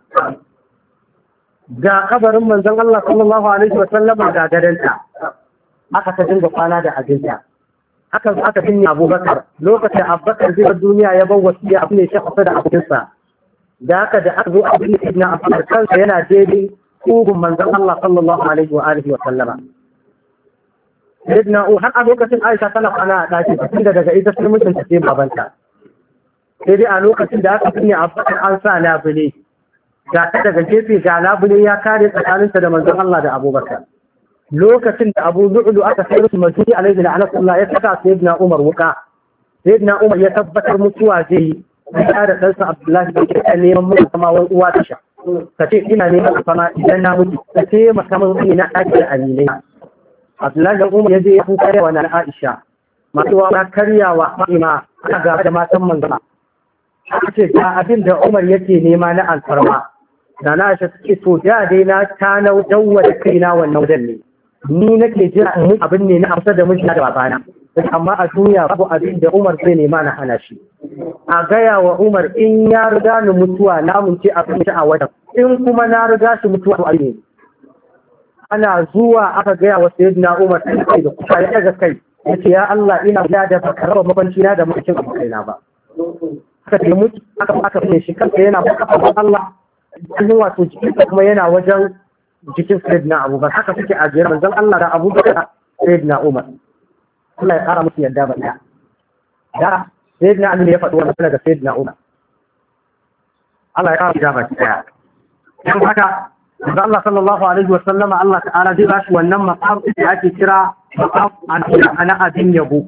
Speaker 1: ga kabarin manzon Allah sallallahu alaihi wa sallam ga gadanta aka ta dinga kwana da abinta aka binne Abubakar lokacin Abubakar zai bar duniya ya bar wasiya abin ne shi kusa da abinsa da haka da aka zo abin Ibn Abbas kansa yana daidai kugun manzon Allah sallallahu alaihi wa alihi wa sallama Sayyidina har a lokacin Aisha tana kwana a ɗakin tunda daga ita sai mutunta sai babanta sai dai a lokacin da aka binne Abubakar an sa labule ga ta daga gefe ga labule ya kare tsakaninta da manzon Allah da Abubakar lokacin da Abu Lu'lu aka sai musu majuri alaihi la'natullah ya saka Sayyidina Umar wuka Sayyidina Umar ya tabbatar mutuwa zai yi ya da ɗansa Abdullahi da ke neman mutu kama wani uwa ta sha ka ce ina neman kama idan na mutu ka ce makaman wani na ɗaki da aminai Abdullahi da Umar ya je ya kuka yawa na Aisha masu wa karyawa Fatima aka gaba da matan manzama aka ce ga abin da Umar yake nema na alfarma da na Aisha take to da dai na ta dawwa da kaina wannan wajen ne ni nake jira in abin ne na amsa da mijina da babana amma a duniya babu abin da Umar zai nema na hana shi a gaya wa Umar in ya riga ni mutuwa na mun ce abin a wajen in kuma na riga shi mutuwa to ne ana zuwa aka gaya wa Sayyidina Umar sai da kuka ya daga kai yace ya Allah ina da baka raba mabanci na da mutum abokaina ba aka ce mutu aka ne shi kansa yana baka Allah cikin wato jikinsa kuma yana wajen jikin Sayyidina Abubakar haka suke a jere manzon Allah da Abubakar Sayyidina Umar Allah ya kara musu yadda ba da Sayyidina Ali ya faɗi wannan daga Sayyidina Umar Allah ya kara yadda ba ɗaya dan haka manzon Allah sallallahu alaihi wa sallama Allah ta'ala zai bashi wannan maqam da ake kira maqam ana abin yabo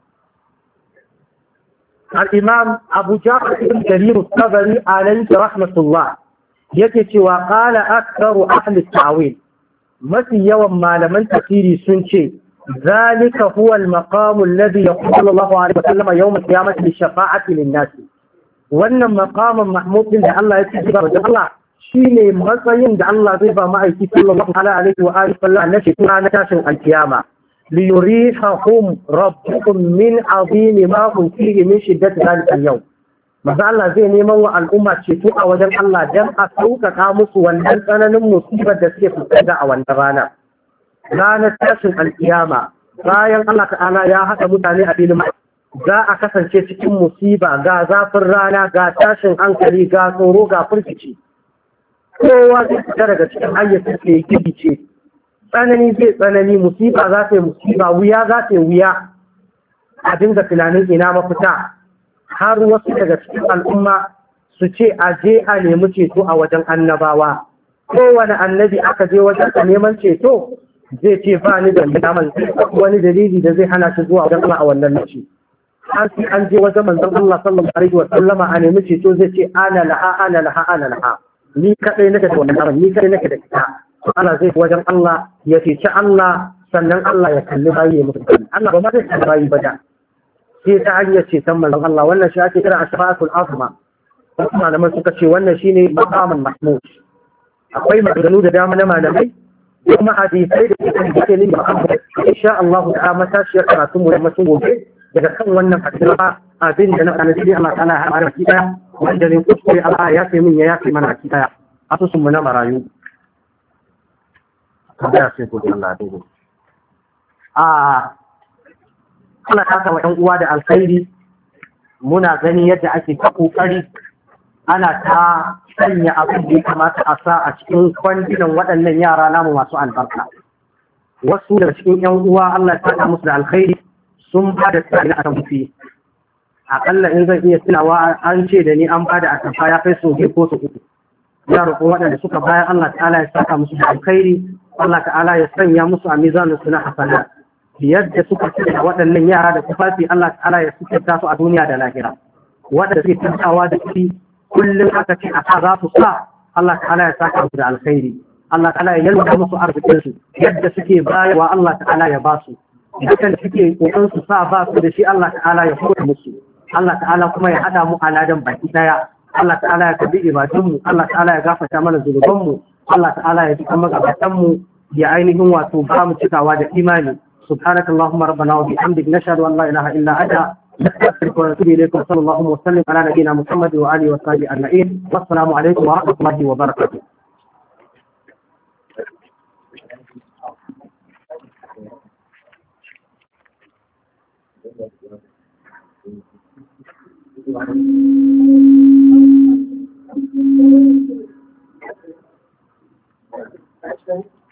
Speaker 1: الإمام أبو جعفر بن جرير الطبري عليه رحمة الله يكتي وقال أكثر أهل التعويل مثل يوم ما لمن تفيري سنشي ذلك هو المقام الذي يقول الله عليه وسلم يوم القيامة للشفاعة للناس وأن مقام محمود من الله يتجب الله شيني مصين الله ضيبا معي صلى الله عليه وآله وسلم نشي كنا نتاشن القيامة ليريحهم ربكم من عظيم ما هم فيه من شدة ذلك اليوم maza Allah zai neman wa al'umma ceto a wajen Allah don a sauƙaƙa musu wannan tsananin musibar da suke fuskanta a wannan rana ranar tashin alƙiyama bayan Allah ta'ala ya haɗa mutane a filin za a kasance cikin musiba ga zafin rana ga tashin hankali ga tsoro ga firgici kowa zai fita daga cikin hayyacin da ya kibice tsanani zai tsanani musiba za ta yi musiba wuya za ta yi wuya a dinga tunanin ina mafita har wasu daga cikin al'umma su ce a je a nemi ceto a wajen annabawa kowane annabi aka je wajen a neman ceto zai ce ba ni da daman wani dalili da zai hana shi zuwa wajen Allah a wannan lokaci har sai an je wajen manzon Allah sallallahu alaihi wa sallama a nemi ceto zai ce ana laha ni kadai nake da wannan ni kadai nake da ita Allah zai wajen Allah ya ceci Allah sannan Allah ya kalli bayi ya mutu Allah ba ma zai kalli bayi ba da sai ta hanyar ceton manzon Allah wannan shi ake kira ashfa'atul azma wasu malaman suka ce wannan shine maqaman mahmud akwai maganganu da dama na malamai kuma hadisai da suke da ne Muhammad insha Allah ta matashi karatu mu da masu gobe daga kan wannan hadisi abin da na kana sai Allah ta'ala ya fara kida wanda ne kuskure Allah ya sai min ya yafi mana kida asusun mu na marayu kada sai ko Allah ya dubo Allah ta wa ‘yan uwa da alkhairi muna gani yadda ake ta ƙoƙari ana ta sanya abin da ya kamata a sa a cikin kwandinan waɗannan yara namu masu albarka. Wasu daga cikin ‘yan uwa Allah ta ta musu da alkhairi sun ba da tsari na atamfi. Aƙalla in zan iya tunawa an ce da ni an ba da atamfa ya kai sau biyu ko sau uku. Ya roƙon waɗanda suka bayan Allah ta'ala ya saka musu da alkhairi, Allah ta'ala ya sanya musu a mizanin su na hasana. yadda suka cika waɗannan yara da tufafi Allah ta'ala ya sukunta su a duniya da lahira waɗanda suke tantawa da shi kullum aka ce a sa za su sa Allah ta'ala ya saka musu da alkhairi Allah ta'ala ya yalwata musu arzikin su yadda suke bayarwa Allah ta'ala ya ba su idan suke kokarin su sa ba su da shi Allah ta'ala ya hore musu Allah ta'ala kuma ya hada mu aladan baki daya Allah ta'ala ya kabi ibadun mu Allah ta'ala ya gafarta mana zunuban mu Allah ta'ala ya duka magabatan mu ya ainihin wato ba mu cikawa da imani سبحانك اللهم ربنا وبحمدك نشهد ان لا اله الا انت نستغفرك ونتوب اليك وصلى الله وسلم على نبينا محمد واله وصحبه اجمعين والسلام عليكم ورحمه الله وبركاته. Thank you.